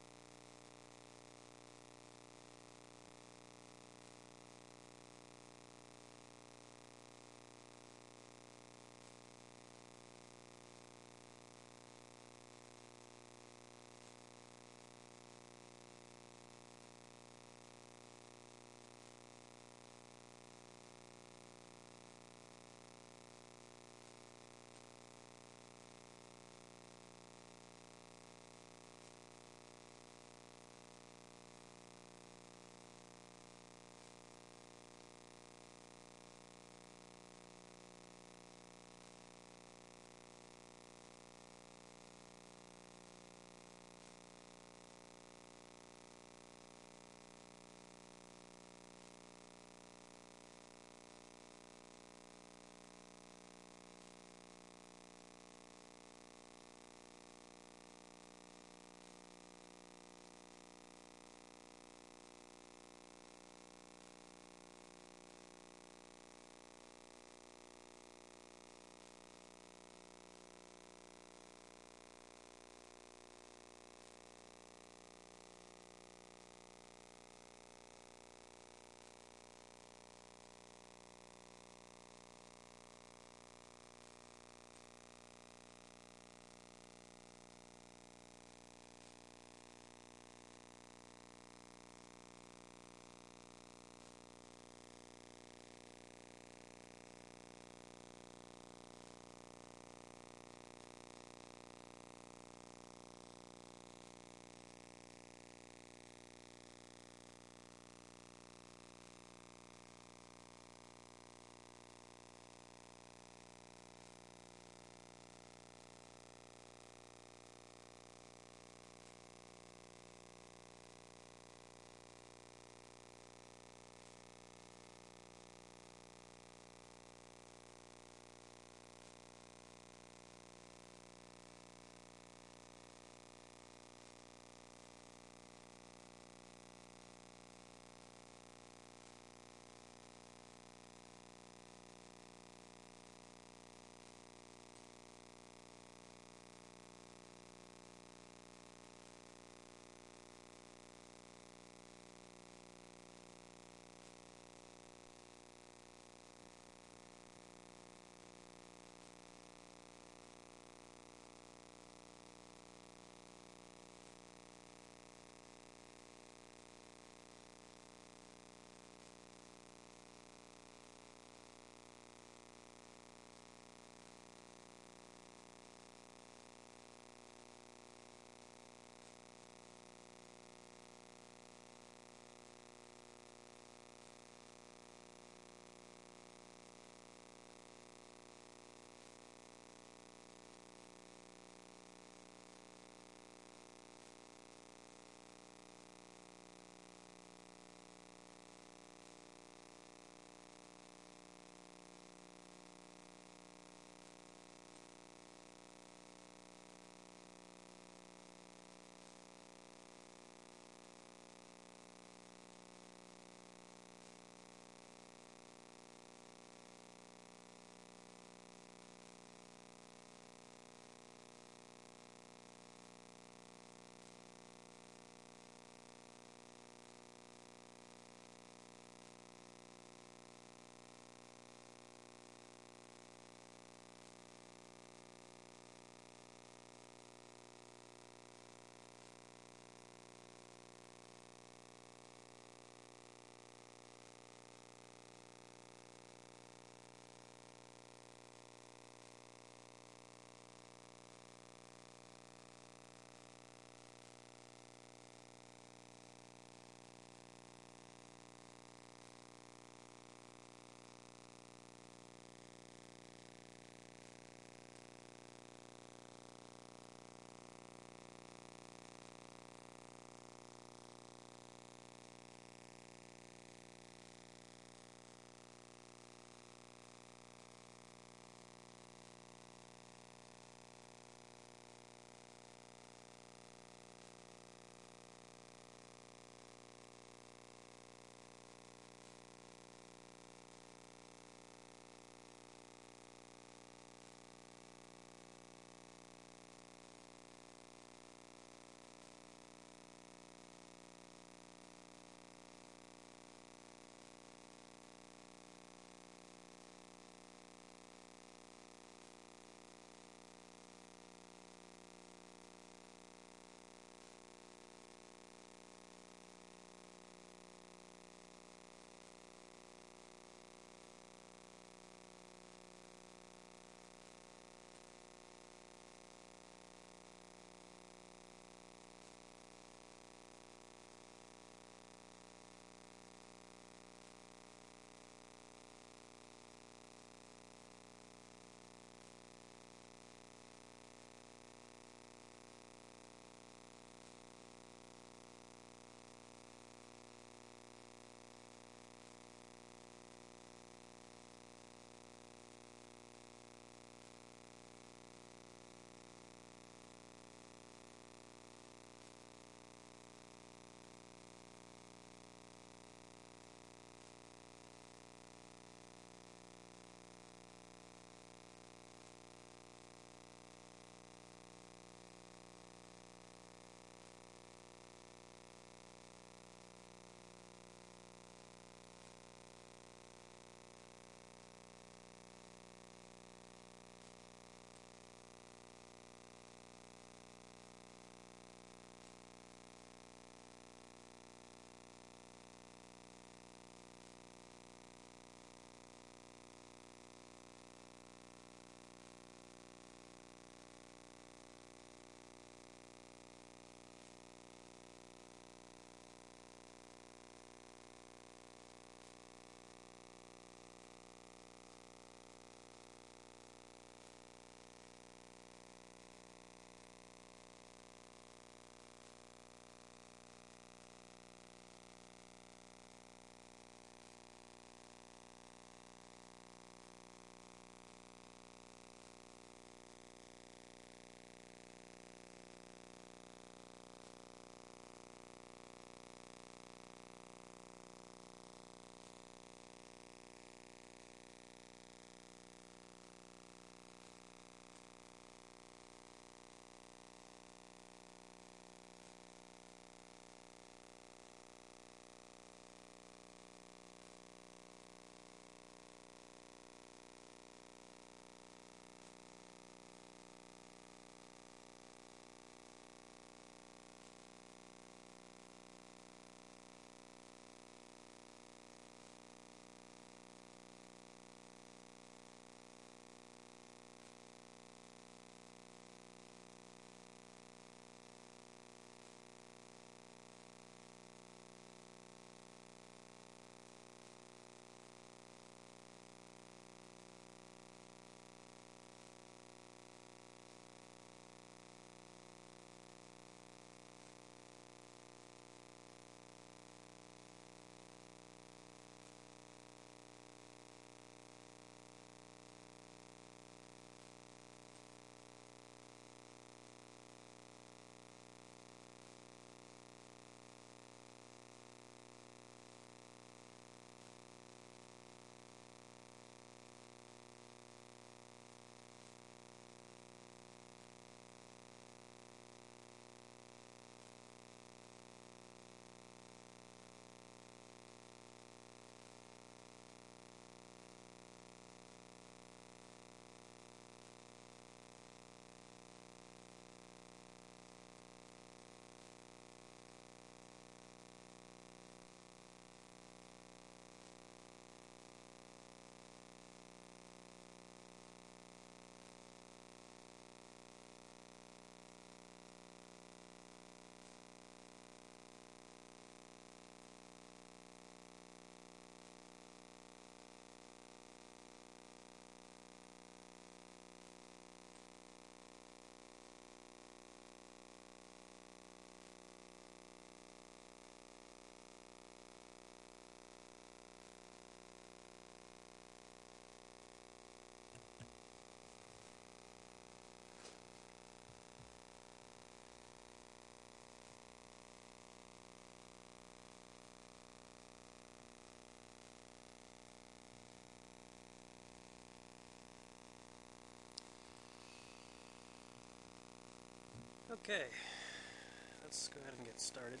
Okay, let's go ahead and get started.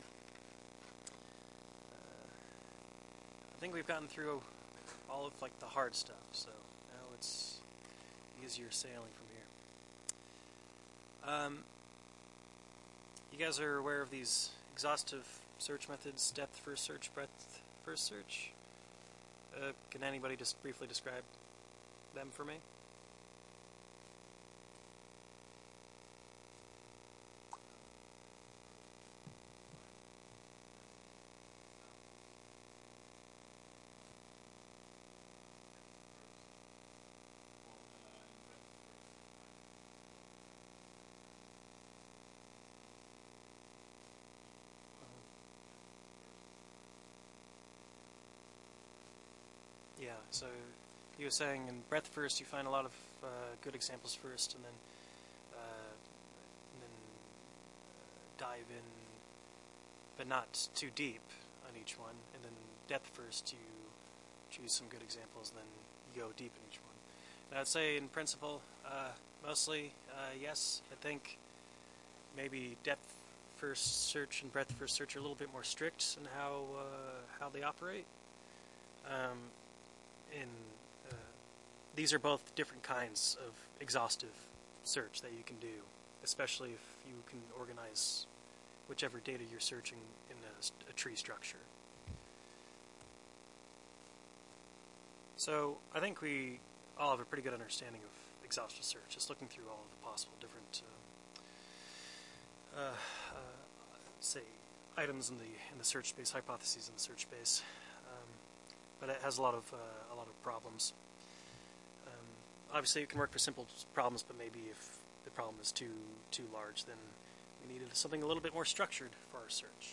I think we've gotten through all of like the hard stuff, so now it's easier sailing from here. You guys are aware of these exhaustive search methods: depth first search, breadth first search. Can anybody just briefly describe them for me? Yeah, so you were saying in breadth first you find a lot of good examples first, and then dive in, but not too deep on each one, and then depth first you choose some good examples, and then you go deep in each one. And I'd say in principle, mostly yes. I think maybe depth first search and breadth first search are a little bit more strict in how they operate. These are both different kinds of exhaustive search that you can do, especially if you can organize whichever data you're searching in a tree structure. So I think we all have a pretty good understanding of exhaustive search, just looking through all of the possible different say items in the search space, hypotheses in the search space, but it has a lot of problems. Obviously, it can work for simple problems, but maybe if the problem is too large, then we needed something a little bit more structured for our search.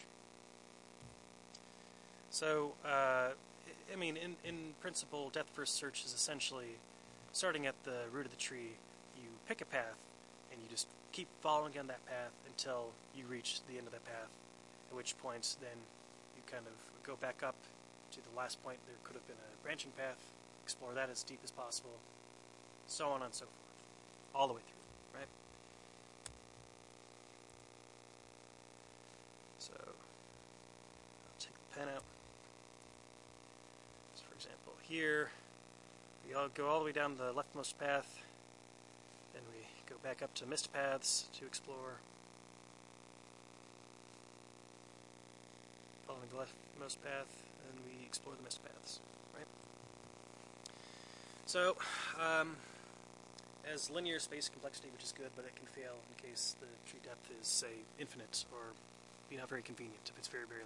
So, I mean, in principle, depth first search is essentially starting at the root of the tree. You pick a path, and you just keep following down that path until you reach the end of that path, at which point then you kind of go back up to the last point. There could have been a branching path, explore that as deep as possible, so on and so forth, all the way through, right? So, I'll take the pen out. So for example, here, we all go all the way down the leftmost path, then we go back up to missed paths to explore, following the leftmost path, and we explore the missed paths, right? So, as linear space complexity, which is good, but it can fail in case the tree depth is, say, infinite, or be not very convenient if it's very, very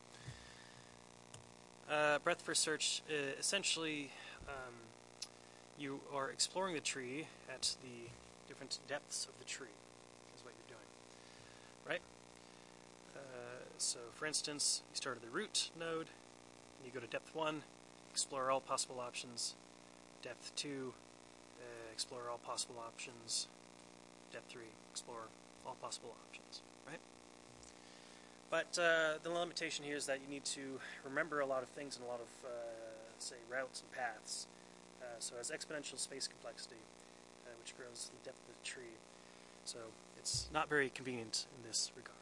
long. Breadth first search, essentially, you are exploring the tree at the different depths of the tree, is what you're doing, right? So, for instance, you start at the root node, and you go to depth 1, explore all possible options. Depth 2, explore all possible options. Depth 3, explore all possible options, right? But the limitation here is that you need to remember a lot of things and a lot of, say, routes and paths. So it has exponential space complexity, which grows the depth of the tree. So it's not very convenient in this regard.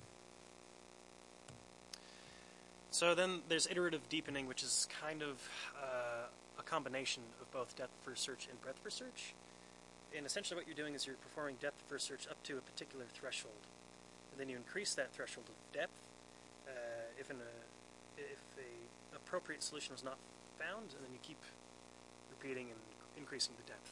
So then there's iterative deepening, which is kind of a combination of both depth first search and breadth first search. And essentially what you're doing is you're performing depth first search up to a particular threshold. And then you increase that threshold of depth if a appropriate solution was not found, and then you keep repeating and increasing the depth.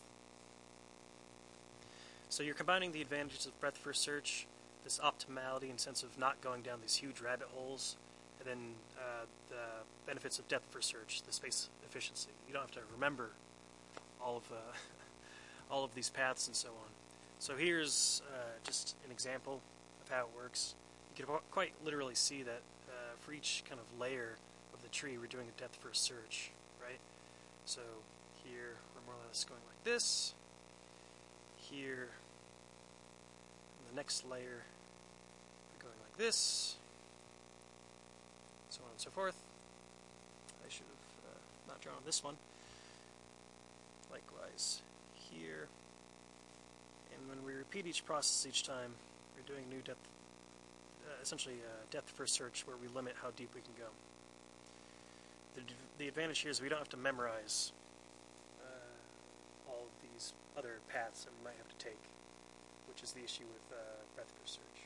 So you're combining the advantages of breadth first search, this optimality and sense of not going down these huge rabbit holes, and then the benefits of depth first search, the space efficiency. You don't have to remember all of these paths and so on. So here's just an example of how it works. You can quite literally see that for each kind of layer of the tree, we're doing a depth first search, right? So here, we're more or less going like this. Here, the next layer, we're going like this, so on and so forth. I should have not drawn this one. Likewise here. And when we repeat each process each time, We're doing new depth, essentially depth first search, where we limit how deep we can go. The advantage here is we don't have to memorize all of these other paths that we might have to take, which is the issue with breadth first search.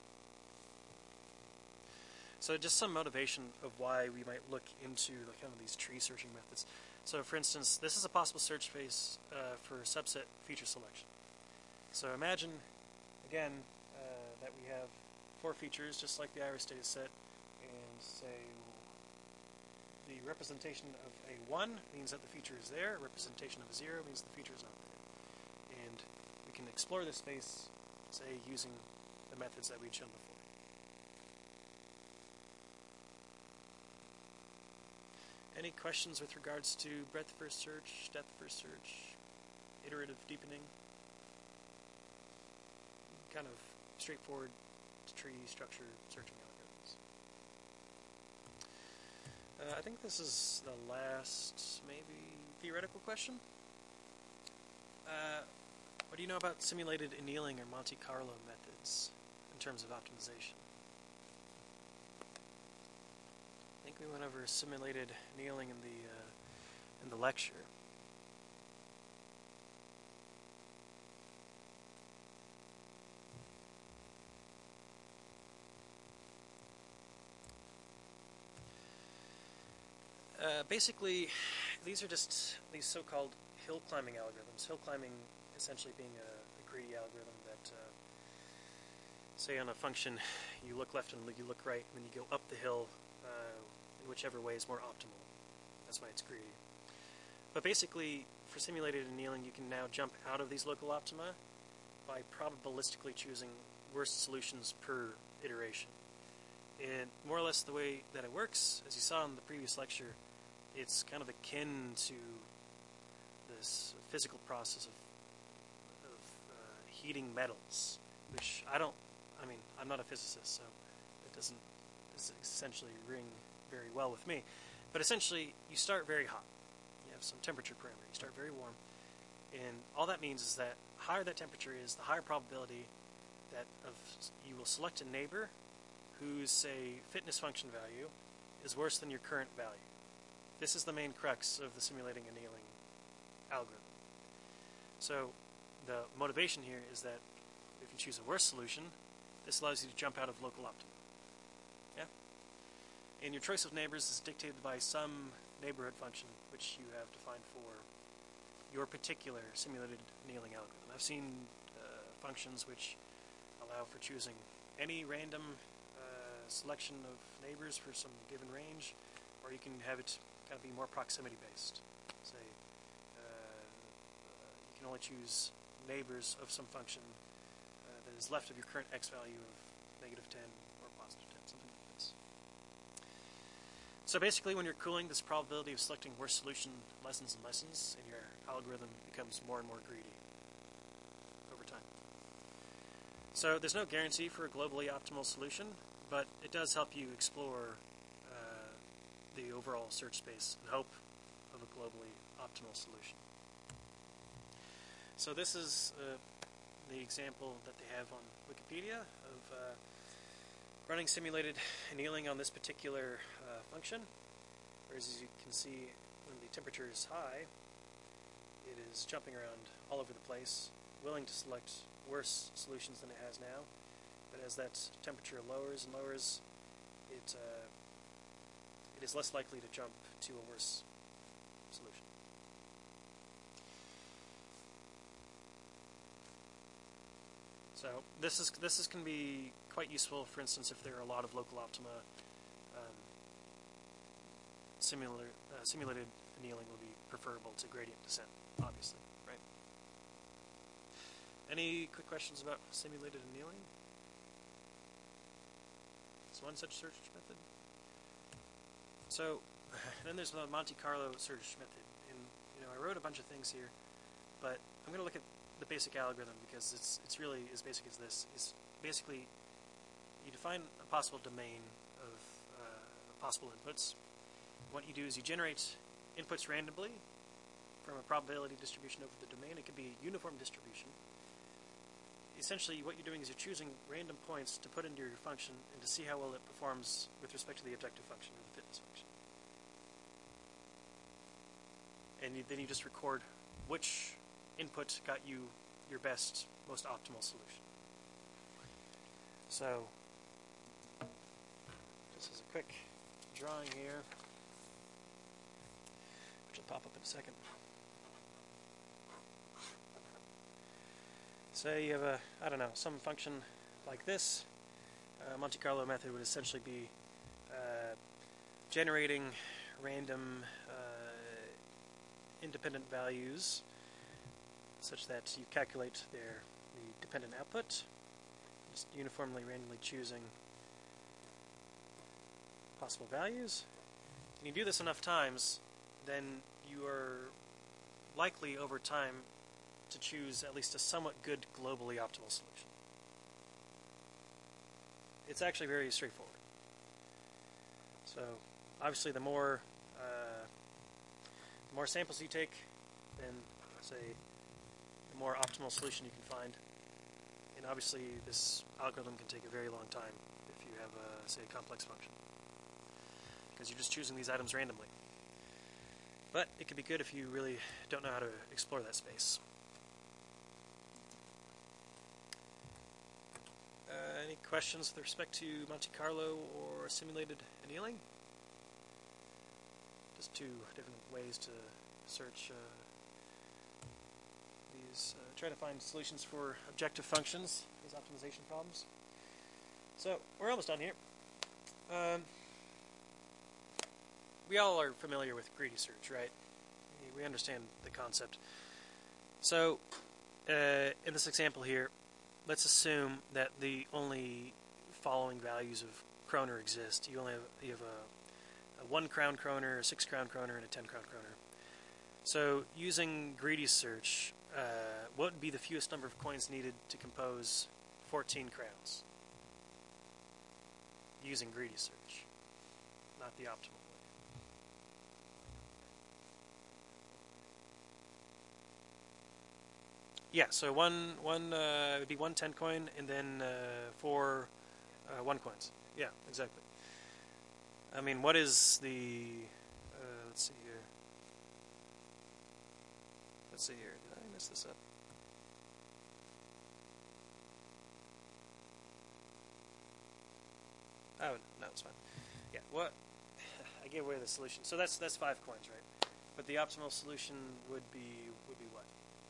So just some motivation of why we might look into kind of these tree searching methods. So for instance, this is a possible search space for subset feature selection. So imagine, again, that we have 4 features, just like the iris data set, and say the representation of a 1 means that the feature is there, representation of a 0 means the feature is not there. And we can explore this space, say, using the methods that we'd shown before. Any questions with regards to breadth first search, depth first search, iterative deepening? Kind of straightforward tree structure searching algorithms. I think this is the last, maybe, theoretical question. What do you know about simulated annealing or Monte Carlo methods in terms of optimization? I think we went over simulated annealing in the lecture. Basically, these are just these so-called hill climbing algorithms. Hill climbing essentially being a greedy algorithm that, say on a function, you look left and you look right, and then you go up the hill in whichever way is more optimal. That's why it's greedy. But basically, for simulated annealing, you can now jump out of these local optima by probabilistically choosing worst solutions per iteration. And more or less the way that it works, as you saw in the previous lecture, it's kind of akin to this physical process of heating metals, which I'm not a physicist, so it doesn't essentially ring very well with me. But essentially, you start very hot. You have some temperature parameter. You start very warm. And all that means is that the higher that temperature is, the higher probability that you will select a neighbor whose, say, fitness function value is worse than your current value. This is the main crux of the simulating annealing algorithm. So the motivation here is that if you choose a worse solution, this allows you to jump out of local optima. Yeah? And your choice of neighbors is dictated by some neighborhood function which you have defined for your particular simulated annealing algorithm. I've seen functions which allow for choosing any random selection of neighbors for some given range, or you can have it kind of be more proximity based. Say, you can only choose neighbors of some function that is left of your current x value of -10 or +10, something like this. So basically, when you're cooling, this probability of selecting worst solution lessens and lessens, and your algorithm becomes more and more greedy over time. So there's no guarantee for a globally optimal solution, but it does help you explore the overall search space in hope of a globally optimal solution. So this is the example that they have on Wikipedia of running simulated annealing on this particular function. Whereas as you can see, when the temperature is high, it is jumping around all over the place, willing to select worse solutions than it has now. But as that temperature lowers and lowers, it is less likely to jump to a worse solution. So this can be quite useful. For instance, if there are a lot of local optima, simulated annealing will be preferable to gradient descent, obviously, right? Any quick questions about simulated annealing? It's one such search method. So then there's the Monte Carlo search method, and I wrote a bunch of things here, but I'm going to look at the basic algorithm because it's really as basic as this. It's basically you define a possible domain of possible inputs. What you do is you generate inputs randomly from a probability distribution over the domain. It could be a uniform distribution. essentially what you're doing is you're choosing random points to put into your function and to see how well it performs with respect to the objective function or the fitness function. And then you just record which input got you your best, most optimal solution. So, just as a quick drawing here, which will pop up in a second. Say you have some function like this. Monte Carlo method would essentially be generating random independent values such that you calculate the dependent output, just uniformly randomly choosing possible values. And you do this enough times, then you are likely over time to choose at least a somewhat good globally optimal solution. It's actually very straightforward. So obviously the more samples you take, then say the more optimal solution you can find. And obviously this algorithm can take a very long time if you have say a complex function, because you're just choosing these items randomly. But it can be good if you really don't know how to explore that space. Any questions with respect to Monte Carlo or simulated annealing? Just two different ways to search these, try to find solutions for objective functions, these optimization problems. So, we're almost done here. We all are familiar with greedy search, right? We understand the concept. So, in this example here, let's assume that the only following values of kroner exist. You have a 1 crown kroner, a 6 crown kroner, and a 10 crown kroner. So using greedy search, what would be the fewest number of coins needed to compose 14 crowns? Using greedy search, not the optimal way. Yeah, so one would be 1 10 coin, and then 4 1 coins. Yeah, exactly. I mean, what is the... let's see here. Did I mess this up? Oh, no, it's fine. Yeah, what? I gave away the solution. So that's 5 coins, right? But the optimal solution would be what?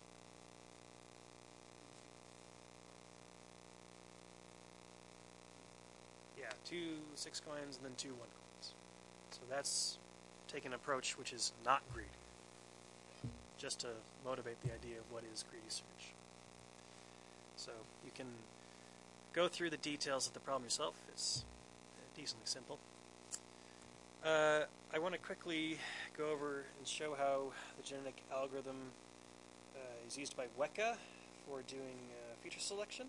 Yeah, 2 6 coins and then 2 1 coins. So that's taking an approach which is not greedy, just to motivate the idea of what is greedy search. So you can go through the details of the problem yourself. It's decently simple. I want to quickly go over and show how the genetic algorithm is used by Weka for doing feature selection.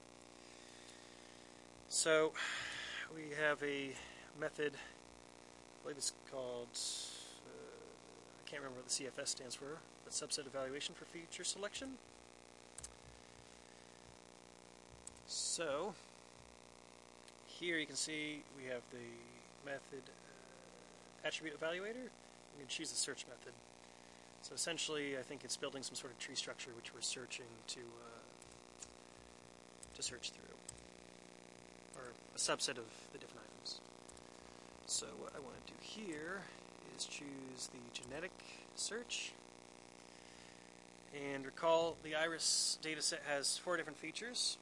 So we have a method, I believe it's called, I can't remember what the CFS stands for, but subset evaluation for feature selection. So here you can see we have the method attribute evaluator. You can choose the search method. So essentially, I think it's building some sort of tree structure which we're searching to search through, or a subset of the different items. So what I want to do here is choose the genetic search. And recall the iris dataset has 4 different features.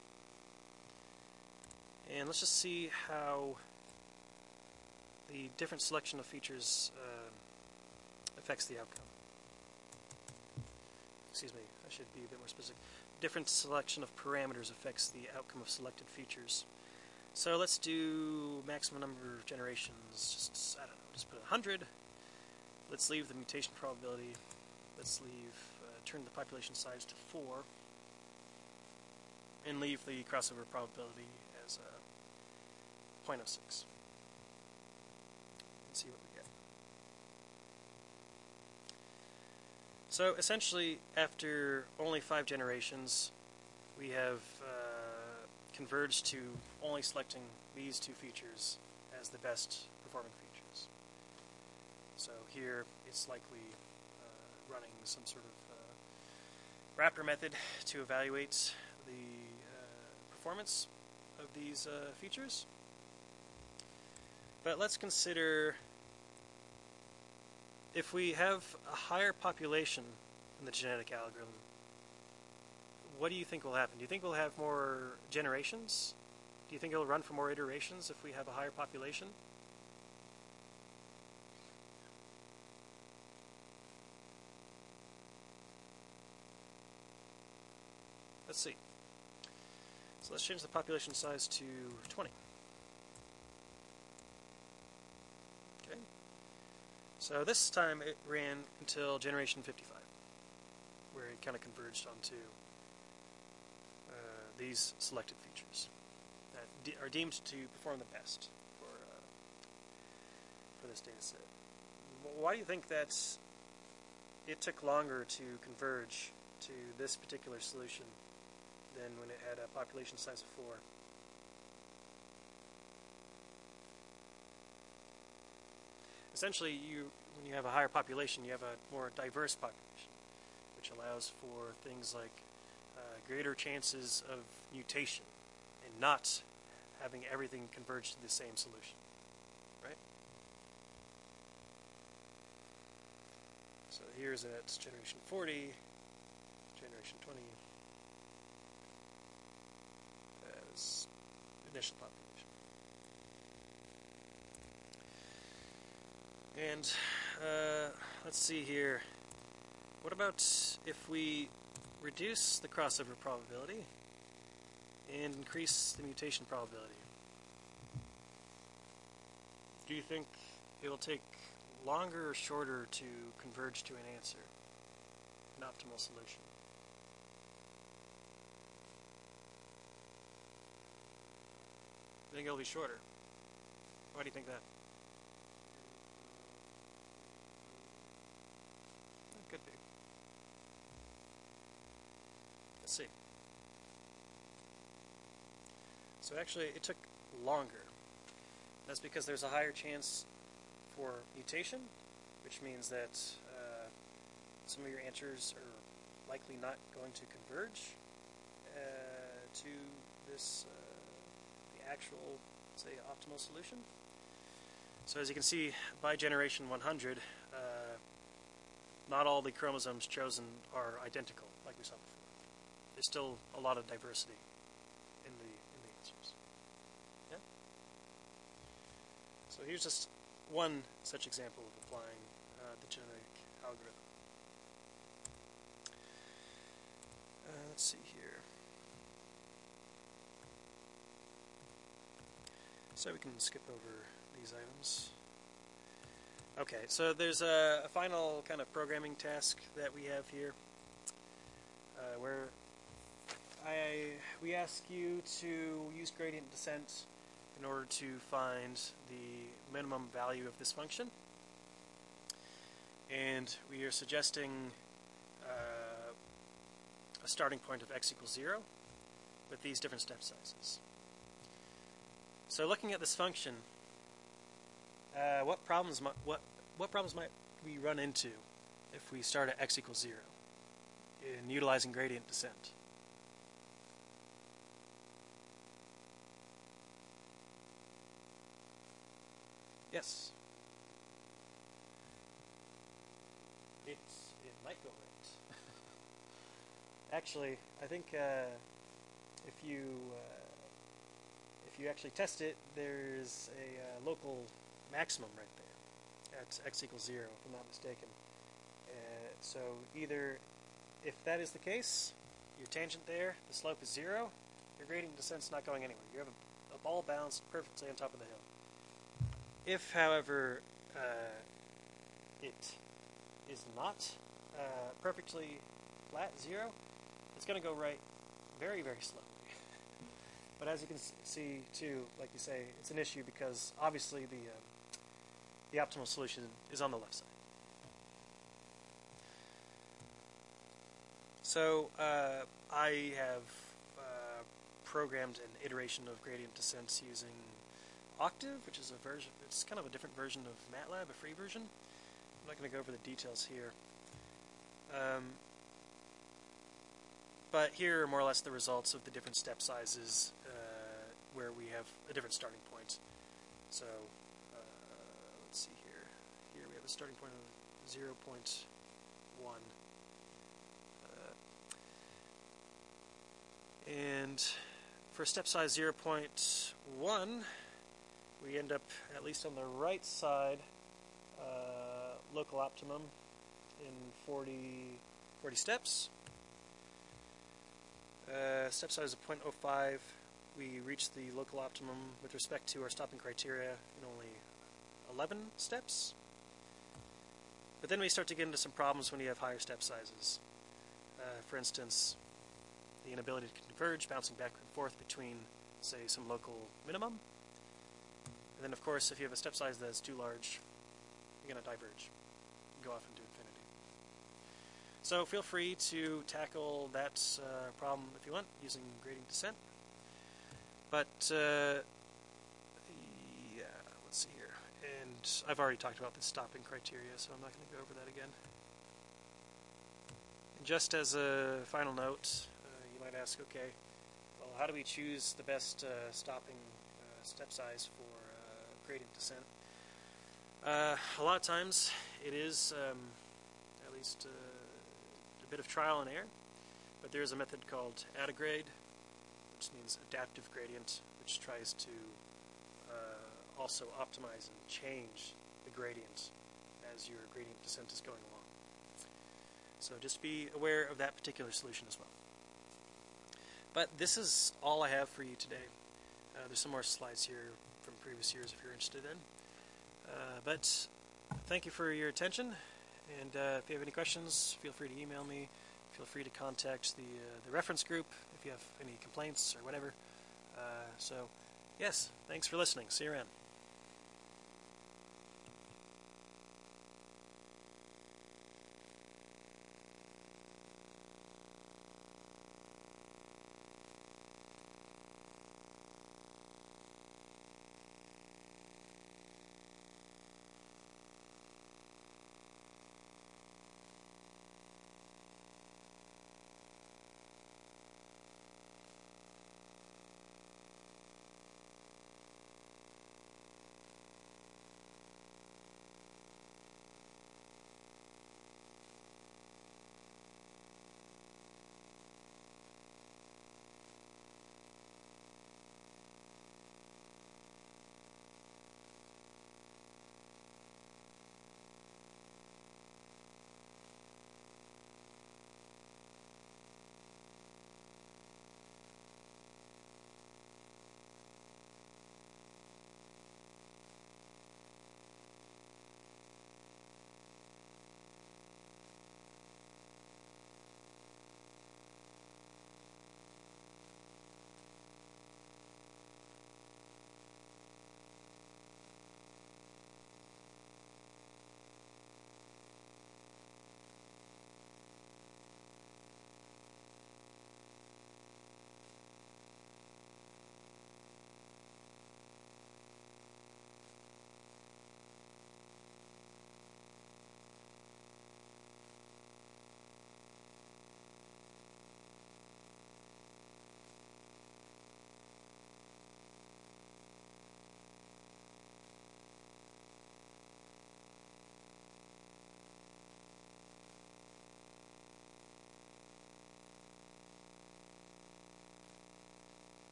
And let's just see how the different selection of features affects the outcome. Excuse me, I should be a bit more specific. Different selection of parameters affects the outcome of selected features. So let's do maximum number of generations, just, I don't know, just put 100. Let's leave the mutation probability. Let's leave, turn the population size to 4. And leave the crossover probability as 0.06. And see what we get. So essentially, after only 5 generations, we have converge to only selecting these two features as the best performing features. So here it's likely running some sort of wrapper method to evaluate the performance of these features. But let's consider if we have a higher population in the genetic algorithm, what do you think will happen? Do you think we'll have more generations? Do you think it'll run for more iterations if we have a higher population? Let's see. So let's change the population size to 20. Okay. So this time it ran until generation 55, where it kind of converged onto these selected features that are deemed to perform the best for this data set. Why do you think that it took longer to converge to this particular solution than when it had a population size of 4? Essentially, when you have a higher population, you have a more diverse population, which allows for things like greater chances of mutation and not having everything converge to the same solution, right? So here's at generation 40, generation 20 as initial population. And let's see here. What about if we reduce the crossover probability and increase the mutation probability? Do you think it will take longer or shorter to converge to an answer, an optimal solution? I think it'll be shorter. Why do you think that? It could be. Let's see. So actually it took longer. That's because there's a higher chance for mutation, which means that some of your answers are likely not going to converge to this the actual, say, optimal solution. So as you can see, by generation 100, not all the chromosomes chosen are identical, like we saw before. There's still a lot of diversity in the answers. Yeah. So here's just one such example of applying the genetic algorithm. Let's see here. So we can skip over these items. Okay, so there's a final kind of programming task that we have here, where we ask you to use gradient descent in order to find the minimum value of this function. And we are suggesting a starting point of x equals 0 with these different step sizes. So looking at this function, what problems might we run into if we start at x equals 0 in utilizing gradient descent? Yes. It might go right. Actually, I think if you actually test it, there's a local maximum right there at x equals 0, if I'm not mistaken. So either, if that is the case, your tangent there, the slope is 0, your gradient descent's not going anywhere. You have a ball balanced perfectly on top of the hill. If, however, it is not perfectly flat, 0, it's going to go right very, very slowly. But as you can see, too, like you say, it's an issue because obviously the optimal solution is on the left side. So I have programmed an iteration of gradient descent using Octave, which is a version, it's kind of a different version of MATLAB, a free version. I'm not going to go over the details here. But here are more or less the results of the different step sizes where we have a different starting point. So let's see here. Here we have a starting point of 0.1. And for step size 0.1, we end up, at least on the right side, local optimum in 40 steps. Step size of 0.05, we reach the local optimum with respect to our stopping criteria in only 11 steps. But then we start to get into some problems when you have higher step sizes. For instance, the inability to converge, bouncing back and forth between, say, some local minimum. And then, of course, if you have a step size that's too large, you're going to diverge and go off into infinity. So feel free to tackle that problem if you want using gradient descent. But, yeah, let's see here. And I've already talked about the stopping criteria, so I'm not going to go over that again. And just as a final note, you might ask, okay, well, how do we choose the best stopping step size for gradient descent? A lot of times it is at least a bit of trial and error, but there is a method called AdaGrade, which means adaptive gradient, which tries to also optimize and change the gradient as your gradient descent is going along. So just be aware of that particular solution as well. But this is all I have for you today. There's some more slides here from previous years if you're interested in. But thank you for your attention, and if you have any questions, feel free to email me. Feel free to contact the reference group if you have any complaints or whatever. So, yes, thanks for listening. See you around.